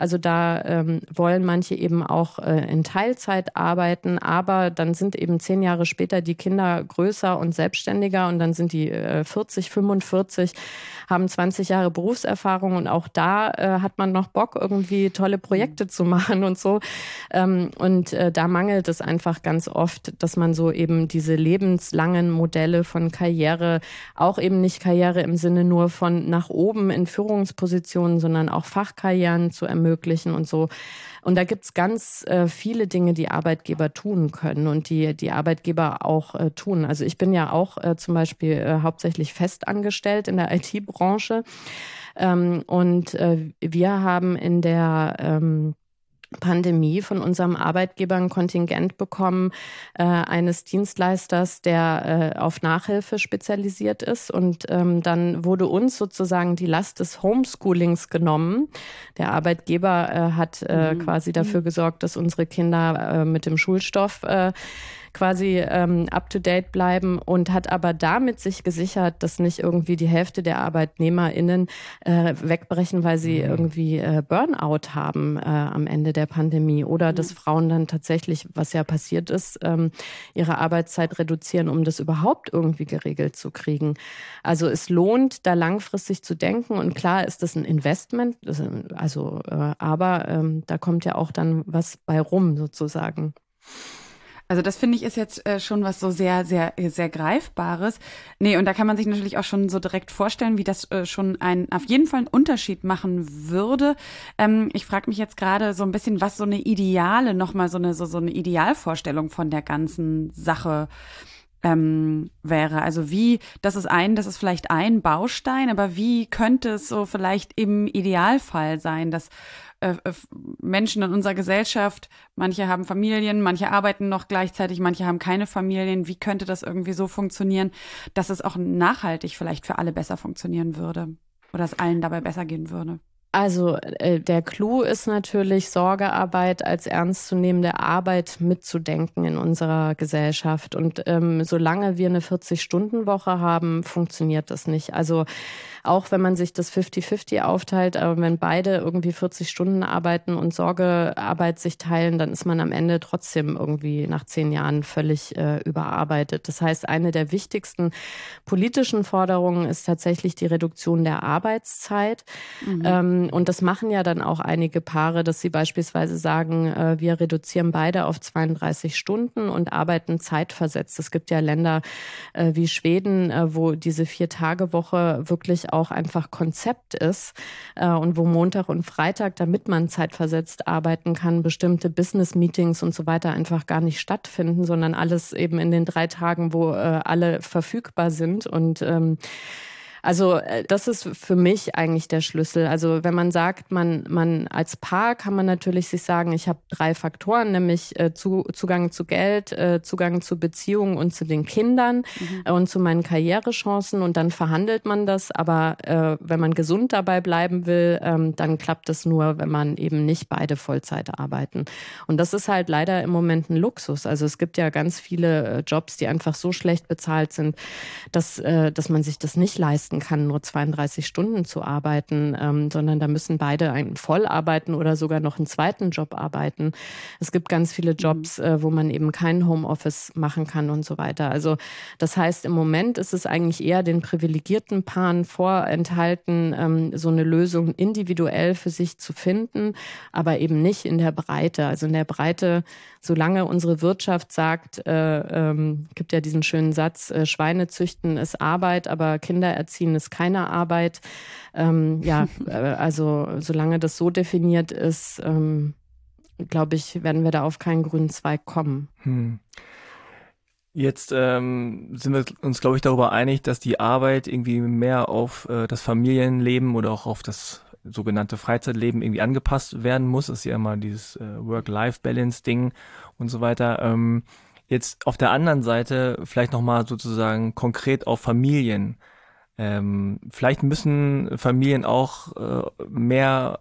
wollen manche eben auch in Teilzeit arbeiten, aber dann sind eben 10 Jahre später die Kinder größer und selbstständiger und dann sind die 40, 45, haben 20 Jahre Berufserfahrung und auch da hat man noch Bock, irgendwie tolle Projekte zu machen und so. Da mangelt es einfach ganz oft, dass man so eben diese lebenslangen Modelle von Karriere, auch eben nicht Karriere im Sinne nur von nach oben in Führungspositionen, sondern auch Fachkarrieren zu ermöglichen und so. Und da gibt's ganz viele Dinge, die Arbeitgeber tun können und die Arbeitgeber auch tun. Also ich bin ja auch zum Beispiel hauptsächlich festangestellt in der IT-Branche. Wir haben in der Pandemie von unserem Arbeitgeber ein Kontingent bekommen eines Dienstleisters, der auf Nachhilfe spezialisiert ist. Und dann wurde uns sozusagen die Last des Homeschoolings genommen. Der Arbeitgeber hat quasi dafür gesorgt, dass unsere Kinder mit dem Schulstoff quasi up-to-date bleiben und hat aber damit sich gesichert, dass nicht irgendwie die Hälfte der ArbeitnehmerInnen wegbrechen, weil sie irgendwie Burnout haben am Ende der Pandemie oder dass Frauen dann tatsächlich, was ja passiert ist, ihre Arbeitszeit reduzieren, um das überhaupt irgendwie geregelt zu kriegen. Also es lohnt, da langfristig zu denken und klar ist das ein Investment, aber da kommt ja auch dann was bei rum sozusagen. Also das finde ich ist jetzt schon was so sehr, sehr, sehr Greifbares. Nee, und da kann man sich natürlich auch schon so direkt vorstellen, wie das schon auf jeden Fall einen Unterschied machen würde. Ich frage mich jetzt gerade so ein bisschen, was so eine ideale, nochmal so eine Idealvorstellung von der ganzen Sache wäre. Also das ist vielleicht ein Baustein, aber wie könnte es so vielleicht im Idealfall sein, dass Menschen in unserer Gesellschaft, manche haben Familien, manche arbeiten noch gleichzeitig, manche haben keine Familien. Wie könnte das irgendwie so funktionieren, dass es auch nachhaltig vielleicht für alle besser funktionieren würde oder es allen dabei besser gehen würde? Also der Clou ist natürlich, Sorgearbeit als ernstzunehmende Arbeit mitzudenken in unserer Gesellschaft. Und solange wir eine 40-Stunden-Woche haben, funktioniert das nicht. Also auch wenn man sich das 50-50 aufteilt, aber wenn beide irgendwie 40 Stunden arbeiten und Sorgearbeit sich teilen, dann ist man am Ende trotzdem irgendwie nach 10 Jahren völlig überarbeitet. Das heißt, eine der wichtigsten politischen Forderungen ist tatsächlich die Reduktion der Arbeitszeit. Und das machen ja dann auch einige Paare, dass sie beispielsweise sagen, wir reduzieren beide auf 32 Stunden und arbeiten zeitversetzt. Es gibt ja Länder wie Schweden, wo diese 4-Tage-Woche wirklich auch einfach Konzept ist und wo Montag und Freitag, damit man zeitversetzt arbeiten kann, bestimmte Business-Meetings und so weiter einfach gar nicht stattfinden, sondern alles eben in den 3 Tagen, wo alle verfügbar sind. Und Also das ist für mich eigentlich der Schlüssel. Also wenn man sagt, man als Paar kann man natürlich sich sagen, ich habe 3 Faktoren, nämlich Zugang zu Geld, Zugang zu Beziehungen und zu den Kindern und zu meinen Karrierechancen, und dann verhandelt man das. Aber wenn man gesund dabei bleiben will, dann klappt es nur, wenn man eben nicht beide Vollzeit arbeiten. Und das ist halt leider im Moment ein Luxus. Also es gibt ja ganz viele Jobs, die einfach so schlecht bezahlt sind, dass man sich das nicht leisten kann, nur 32 Stunden zu arbeiten, sondern da müssen beide voll arbeiten oder sogar noch einen zweiten Job arbeiten. Es gibt ganz viele Jobs, wo man eben kein Homeoffice machen kann und so weiter. Also das heißt, im Moment ist es eigentlich eher den privilegierten Paaren vorenthalten, so eine Lösung individuell für sich zu finden, aber eben nicht in der Breite. Also in der Breite, solange unsere Wirtschaft sagt, gibt ja diesen schönen Satz, Schweine züchten ist Arbeit, aber Kinder erziehen ist keine Arbeit. Also solange das so definiert ist, glaube ich, werden wir da auf keinen grünen Zweig kommen. Jetzt sind wir uns, glaube ich, darüber einig, dass die Arbeit irgendwie mehr auf das Familienleben oder auch auf das sogenannte Freizeitleben irgendwie angepasst werden muss. Das ist ja immer dieses Work-Life-Balance-Ding und so weiter. Jetzt auf der anderen Seite vielleicht nochmal sozusagen konkret auf Familien. Vielleicht müssen Familien auch mehr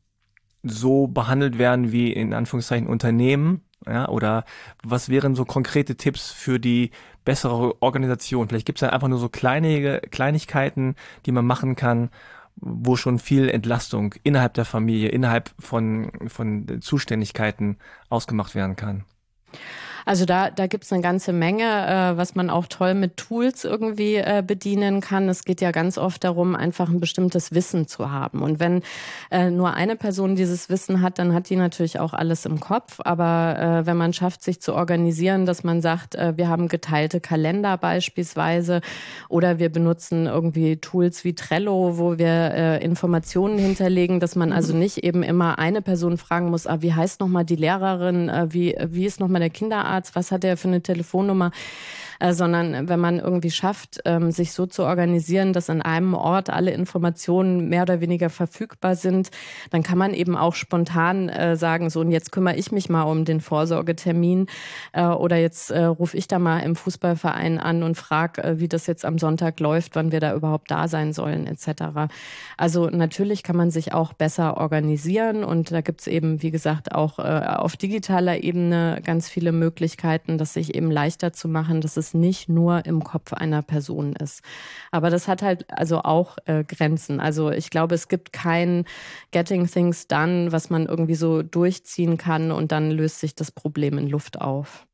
so behandelt werden wie in Anführungszeichen Unternehmen. Ja, oder was wären so konkrete Tipps für die bessere Organisation? Vielleicht gibt es ja einfach nur so Kleinigkeiten, die man machen kann, wo schon viel Entlastung innerhalb der Familie, innerhalb von Zuständigkeiten ausgemacht werden kann. Also da gibt's eine ganze Menge, was man auch toll mit Tools irgendwie bedienen kann. Es geht ja ganz oft darum, einfach ein bestimmtes Wissen zu haben. Und wenn nur eine Person dieses Wissen hat, dann hat die natürlich auch alles im Kopf. Aber wenn man schafft, sich zu organisieren, dass man sagt, wir haben geteilte Kalender beispielsweise oder wir benutzen irgendwie Tools wie Trello, wo wir Informationen hinterlegen, dass man also nicht eben immer eine Person fragen muss, wie heißt nochmal die Lehrerin, wie ist nochmal der Kinderarzt, was hat er für eine Telefonnummer, sondern wenn man irgendwie schafft, sich so zu organisieren, dass an einem Ort alle Informationen mehr oder weniger verfügbar sind, dann kann man eben auch spontan sagen, so und jetzt kümmere ich mich mal um den Vorsorgetermin oder jetzt rufe ich da mal im Fußballverein an und frage, wie das jetzt am Sonntag läuft, wann wir da überhaupt da sein sollen etc. Also natürlich kann man sich auch besser organisieren und da gibt es eben, wie gesagt, auch auf digitaler Ebene ganz viele Möglichkeiten, das sich eben leichter zu machen, dass es nicht nur im Kopf einer Person ist. Aber das hat halt also auch Grenzen. Also ich glaube, es gibt kein Getting Things Done, was man irgendwie so durchziehen kann und dann löst sich das Problem in Luft auf.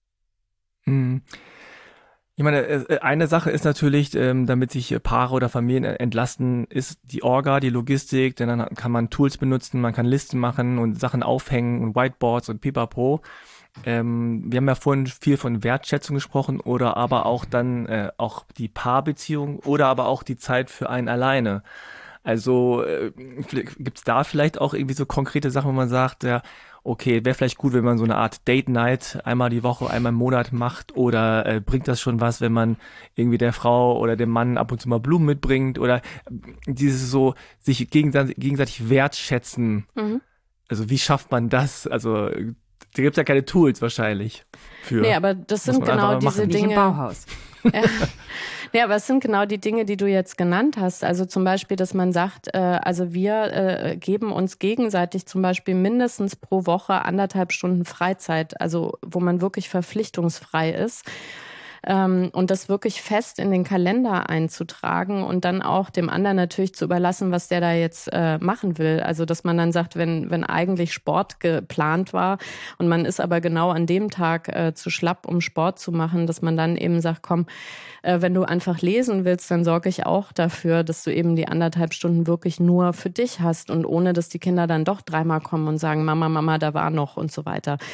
Ich meine, eine Sache ist natürlich, damit sich Paare oder Familien entlasten, ist die Orga, die Logistik, denn dann kann man Tools benutzen, man kann Listen machen und Sachen aufhängen und Whiteboards und pipapo. Wir haben ja vorhin viel von Wertschätzung gesprochen oder aber auch dann auch die Paarbeziehung oder aber auch die Zeit für einen alleine. Also gibt's da vielleicht auch irgendwie so konkrete Sachen, wo man sagt, ja, okay, wäre vielleicht gut, wenn man so eine Art Date-Night einmal die Woche, einmal im Monat macht oder bringt das schon was, wenn man irgendwie der Frau oder dem Mann ab und zu mal Blumen mitbringt oder dieses so sich gegenseitig wertschätzen. Also wie schafft man das? Also da gibt's ja keine Tools wahrscheinlich für. Nee, aber das sind genau diese Dinge. Nicht im Bauhaus. Ja, aber es sind genau die Dinge, die du jetzt genannt hast. Also zum Beispiel, dass man sagt, also wir geben uns gegenseitig zum Beispiel mindestens pro Woche 1,5 Stunden Freizeit, also wo man wirklich verpflichtungsfrei ist. Und das wirklich fest in den Kalender einzutragen und dann auch dem anderen natürlich zu überlassen, was der da jetzt machen will. Also dass man dann sagt, wenn eigentlich Sport geplant war und man ist aber genau an dem Tag zu schlapp, um Sport zu machen, dass man dann eben sagt, komm, wenn du einfach lesen willst, dann sorge ich auch dafür, dass du eben die 1,5 Stunden wirklich nur für dich hast und ohne, dass die Kinder dann doch dreimal kommen und sagen, Mama, da war noch und so weiter.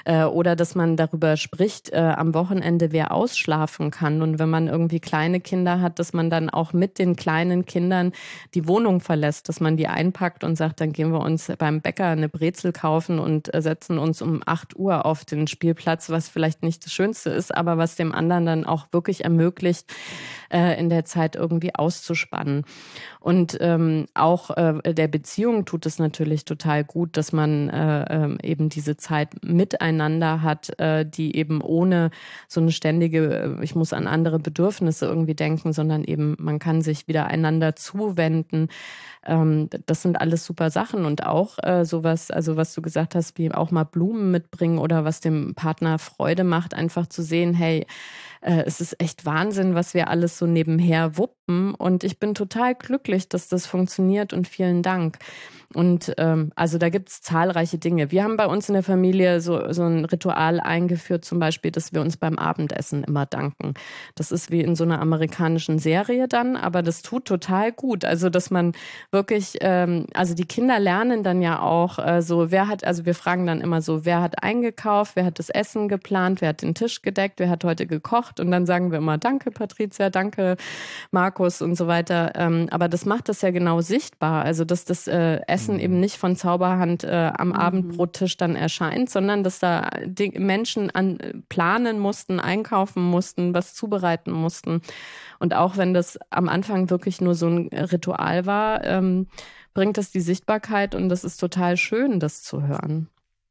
Oder dass man darüber spricht, am Wochenende wer ausschlafen kann. Und wenn man irgendwie kleine Kinder hat, dass man dann auch mit den kleinen Kindern die Wohnung verlässt, dass man die einpackt und sagt, dann gehen wir uns beim Bäcker eine Brezel kaufen und setzen uns um 8 Uhr auf den Spielplatz, was vielleicht nicht das Schönste ist, aber was dem anderen dann auch wirklich ermöglicht, in der Zeit irgendwie auszuspannen. Und auch der Beziehung tut es natürlich total gut, dass man eben diese Zeit miteinander hat, die eben ohne so eine ständige, ich muss an andere Bedürfnisse irgendwie denken, sondern eben man kann sich wieder einander zuwenden. Das sind alles super Sachen und auch sowas, also was du gesagt hast, wie auch mal Blumen mitbringen oder was dem Partner Freude macht, einfach zu sehen, hey, es ist echt Wahnsinn, was wir alles so nebenher wuppen und ich bin total glücklich, dass das funktioniert und vielen Dank. Und also da gibt es zahlreiche Dinge. Wir haben bei uns in der Familie so ein Ritual eingeführt, zum Beispiel, dass wir uns beim Abendessen immer danken. Das ist wie in so einer amerikanischen Serie dann, aber das tut total gut. Also dass man wirklich, also die Kinder lernen dann ja auch so, wir fragen dann immer so, wer hat eingekauft, wer hat das Essen geplant, wer hat den Tisch gedeckt, wer hat heute gekocht und dann sagen wir immer, danke Patricia, danke Markus und so weiter. Aber das macht das ja genau sichtbar, also dass das Essen eben nicht von Zauberhand am Abendbrottisch dann erscheint, sondern dass da Menschen planen mussten, einkaufen mussten, was zubereiten mussten. Und auch wenn das am Anfang wirklich nur so ein Ritual war, bringt das die Sichtbarkeit und das ist total schön, das zu hören.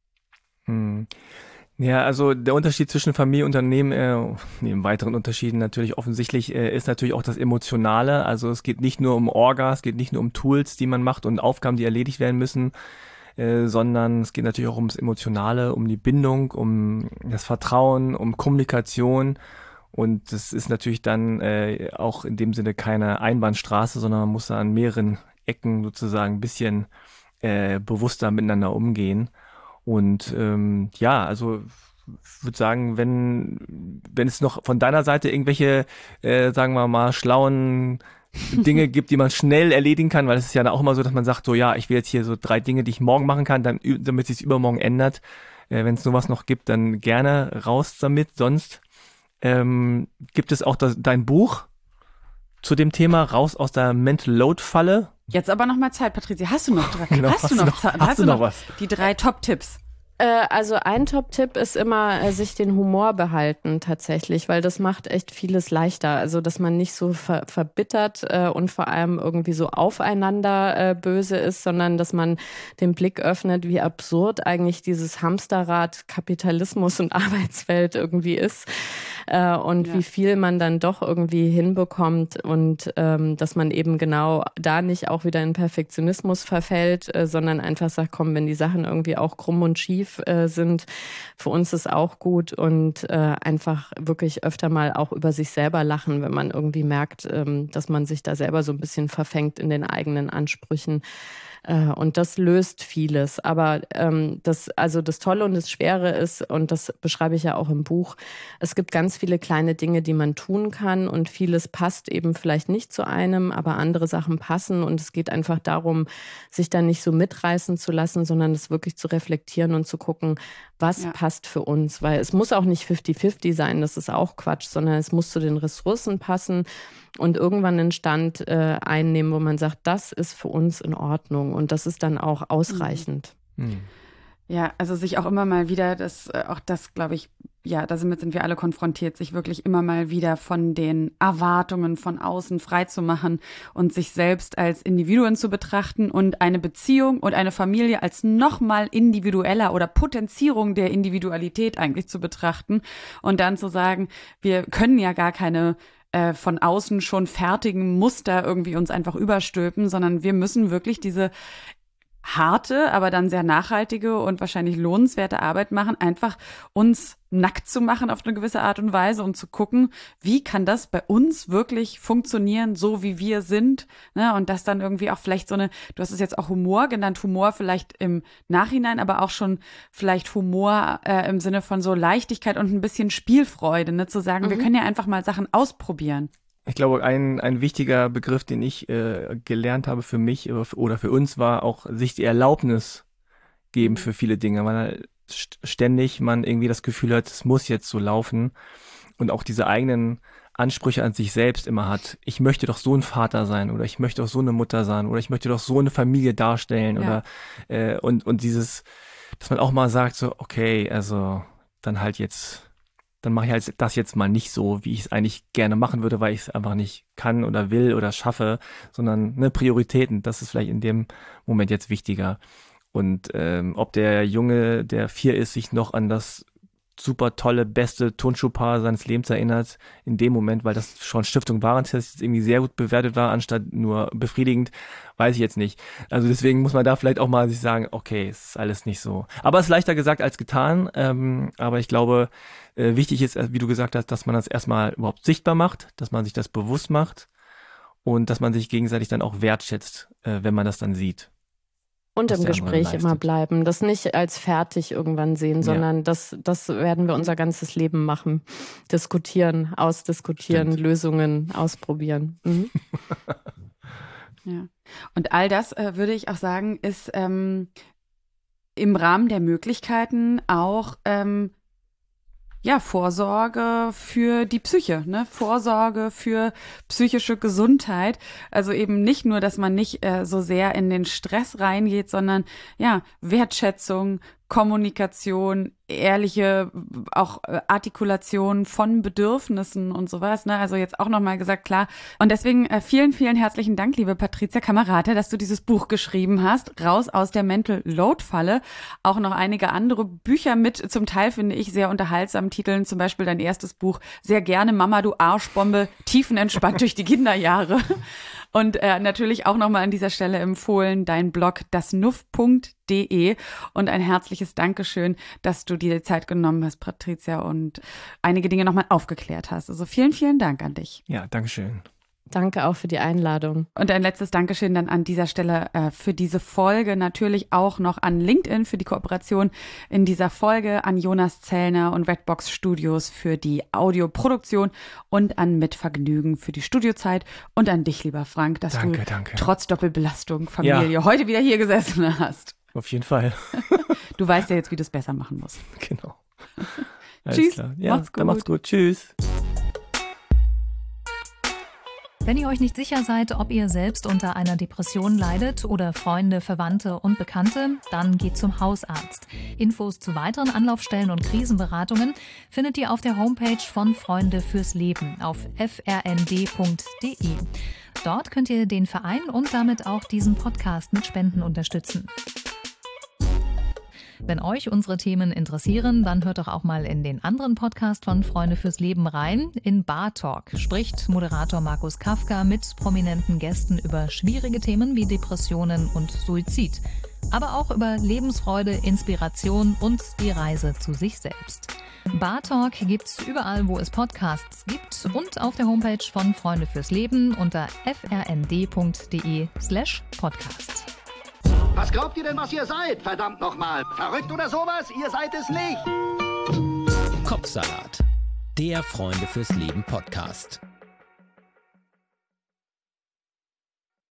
Ja, also der Unterschied zwischen Familie und Unternehmen, neben weiteren Unterschieden natürlich offensichtlich, ist natürlich auch das Emotionale. Also es geht nicht nur um Orga, es geht nicht nur um Tools, die man macht und Aufgaben, die erledigt werden müssen, sondern es geht natürlich auch ums Emotionale, um die Bindung, um das Vertrauen, um Kommunikation. Und das ist natürlich dann auch in dem Sinne keine Einbahnstraße, sondern man muss da an mehreren Ecken sozusagen ein bisschen bewusster miteinander umgehen. Und also ich würde sagen, wenn es noch von deiner Seite irgendwelche, sagen wir mal, schlauen Dinge gibt, die man schnell erledigen kann, weil es ist ja auch immer so, dass man sagt, so ja, ich will jetzt hier so 3 Dinge, die ich morgen machen kann, damit es sich übermorgen ändert. Wenn es sowas noch gibt, dann gerne raus damit. Sonst gibt es auch dein Buch zu dem Thema, raus aus der Mental Load Falle. Jetzt aber noch mal Zeit, Patricia. Hast du noch drei? Genau, hast du noch was? Die 3 Top-Tipps? Also ein Top-Tipp ist immer, sich den Humor behalten tatsächlich, weil das macht echt vieles leichter. Also dass man nicht so verbittert und vor allem irgendwie so aufeinander böse ist, sondern dass man den Blick öffnet, wie absurd eigentlich dieses Hamsterrad Kapitalismus und Arbeitswelt irgendwie ist. Und wie viel man dann doch irgendwie hinbekommt und dass man eben genau da nicht auch wieder in Perfektionismus verfällt, sondern einfach sagt, komm, wenn die Sachen irgendwie auch krumm und schief sind, für uns ist auch gut und einfach wirklich öfter mal auch über sich selber lachen, wenn man irgendwie merkt, dass man sich da selber so ein bisschen verfängt in den eigenen Ansprüchen. Und das löst vieles. Aber das Tolle und das Schwere ist, und das beschreibe ich ja auch im Buch, es gibt ganz viele kleine Dinge, die man tun kann und vieles passt eben vielleicht nicht zu einem, aber andere Sachen passen und es geht einfach darum, sich dann nicht so mitreißen zu lassen, sondern es wirklich zu reflektieren und zu gucken, was passt für uns. Weil es muss auch nicht 50-50 sein, das ist auch Quatsch, sondern es muss zu den Ressourcen passen und irgendwann einen Stand einnehmen, wo man sagt, das ist für uns in Ordnung und das ist dann auch ausreichend. Ja, also sich auch immer mal wieder, auch das glaube ich, ja, damit sind wir alle konfrontiert, sich wirklich immer mal wieder von den Erwartungen von außen freizumachen und sich selbst als Individuen zu betrachten und eine Beziehung und eine Familie als nochmal individueller oder Potenzierung der Individualität eigentlich zu betrachten und dann zu sagen, wir können ja gar keine von außen schon fertigen Muster irgendwie uns einfach überstülpen, sondern wir müssen wirklich diese harte, aber dann sehr nachhaltige und wahrscheinlich lohnenswerte Arbeit machen, einfach uns nackt zu machen auf eine gewisse Art und Weise und zu gucken, wie kann das bei uns wirklich funktionieren, so wie wir sind, ne? Und das dann irgendwie auch vielleicht du hast es jetzt auch Humor genannt, Humor vielleicht im Nachhinein, aber auch schon vielleicht Humor im Sinne von so Leichtigkeit und ein bisschen Spielfreude, ne? Zu sagen, wir können ja einfach mal Sachen ausprobieren. Ich glaube, ein wichtiger Begriff, den ich gelernt habe für mich oder für uns, war auch sich die Erlaubnis geben für viele Dinge. Weil ständig man irgendwie das Gefühl hat, es muss jetzt so laufen und auch diese eigenen Ansprüche an sich selbst immer hat. Ich möchte doch so ein Vater sein oder ich möchte doch so eine Mutter sein oder ich möchte doch so eine Familie darstellen oder und dieses, dass man auch mal sagt so, okay, also dann mache ich halt das jetzt mal nicht so, wie ich es eigentlich gerne machen würde, weil ich es einfach nicht kann oder will oder schaffe, sondern Prioritäten, das ist vielleicht in dem Moment jetzt wichtiger. Und ob der Junge, der 4 ist, sich noch an das super tolle, beste Turnschuhpaar seines Lebens erinnert, in dem Moment, weil das schon Stiftung Warentest irgendwie sehr gut bewertet war, anstatt nur befriedigend, weiß ich jetzt nicht. Also deswegen muss man da vielleicht auch mal sich sagen, okay, es ist alles nicht so. Aber es ist leichter gesagt als getan, aber ich glaube, wichtig ist, wie du gesagt hast, dass man das erstmal überhaupt sichtbar macht, dass man sich das bewusst macht und dass man sich gegenseitig dann auch wertschätzt, wenn man das dann sieht. Und im Gespräch immer bleiben, das nicht als fertig irgendwann sehen, sondern das werden wir unser ganzes Leben machen. Diskutieren, ausdiskutieren, Stimmt. Lösungen ausprobieren. Mhm. Ja. Und all das, würde ich auch sagen, ist im Rahmen der Möglichkeiten auch Vorsorge für die Psyche, ne? Vorsorge für psychische Gesundheit. Also eben nicht nur, dass man nicht so sehr in den Stress reingeht, sondern Wertschätzung, Kommunikation, ehrliche auch Artikulation von Bedürfnissen und sowas, ne? Also jetzt auch nochmal gesagt, klar. Und deswegen vielen, vielen herzlichen Dank, liebe Patricia Camerata, dass du dieses Buch geschrieben hast, Raus aus der Mental Load Falle. Auch noch einige andere Bücher mit, zum Teil finde ich sehr unterhaltsamen Titeln, zum Beispiel dein erstes Buch, Sehr gerne Mama, du Arschbombe, tiefenentspannt durch die Kinderjahre. Und natürlich auch nochmal an dieser Stelle empfohlen, dein Blog dasnuff.de und ein herzliches Dankeschön, dass du dir die Zeit genommen hast, Patricia, und einige Dinge nochmal aufgeklärt hast. Also vielen, vielen Dank an dich. Ja, Dankeschön. Danke auch für die Einladung. Und ein letztes Dankeschön dann an dieser Stelle für diese Folge. Natürlich auch noch an LinkedIn für die Kooperation in dieser Folge, an Jonas Zellner und Redbox Studios für die Audioproduktion und an Mitvergnügen für die Studiozeit und an dich, lieber Frank, dass du trotz Doppelbelastung Familie heute wieder hier gesessen hast. Auf jeden Fall. Du weißt ja jetzt, wie du es besser machen musst. Genau. Tschüss. Klar. Ja, macht's gut. Tschüss. Wenn ihr euch nicht sicher seid, ob ihr selbst unter einer Depression leidet oder Freunde, Verwandte und Bekannte, dann geht zum Hausarzt. Infos zu weiteren Anlaufstellen und Krisenberatungen findet ihr auf der Homepage von Freunde fürs Leben auf frnd.de. Dort könnt ihr den Verein und damit auch diesen Podcast mit Spenden unterstützen. Wenn euch unsere Themen interessieren, dann hört doch auch mal in den anderen Podcast von Freunde fürs Leben rein. In Bar Talk spricht Moderator Markus Kafka mit prominenten Gästen über schwierige Themen wie Depressionen und Suizid. Aber auch über Lebensfreude, Inspiration und die Reise zu sich selbst. Bar Talk gibt's überall, wo es Podcasts gibt und auf der Homepage von Freunde fürs Leben unter frnd.de/podcast. Was glaubt ihr denn, was ihr seid? Verdammt nochmal. Verrückt oder sowas? Ihr seid es nicht. Kopfsalat. Der Freunde fürs Leben Podcast.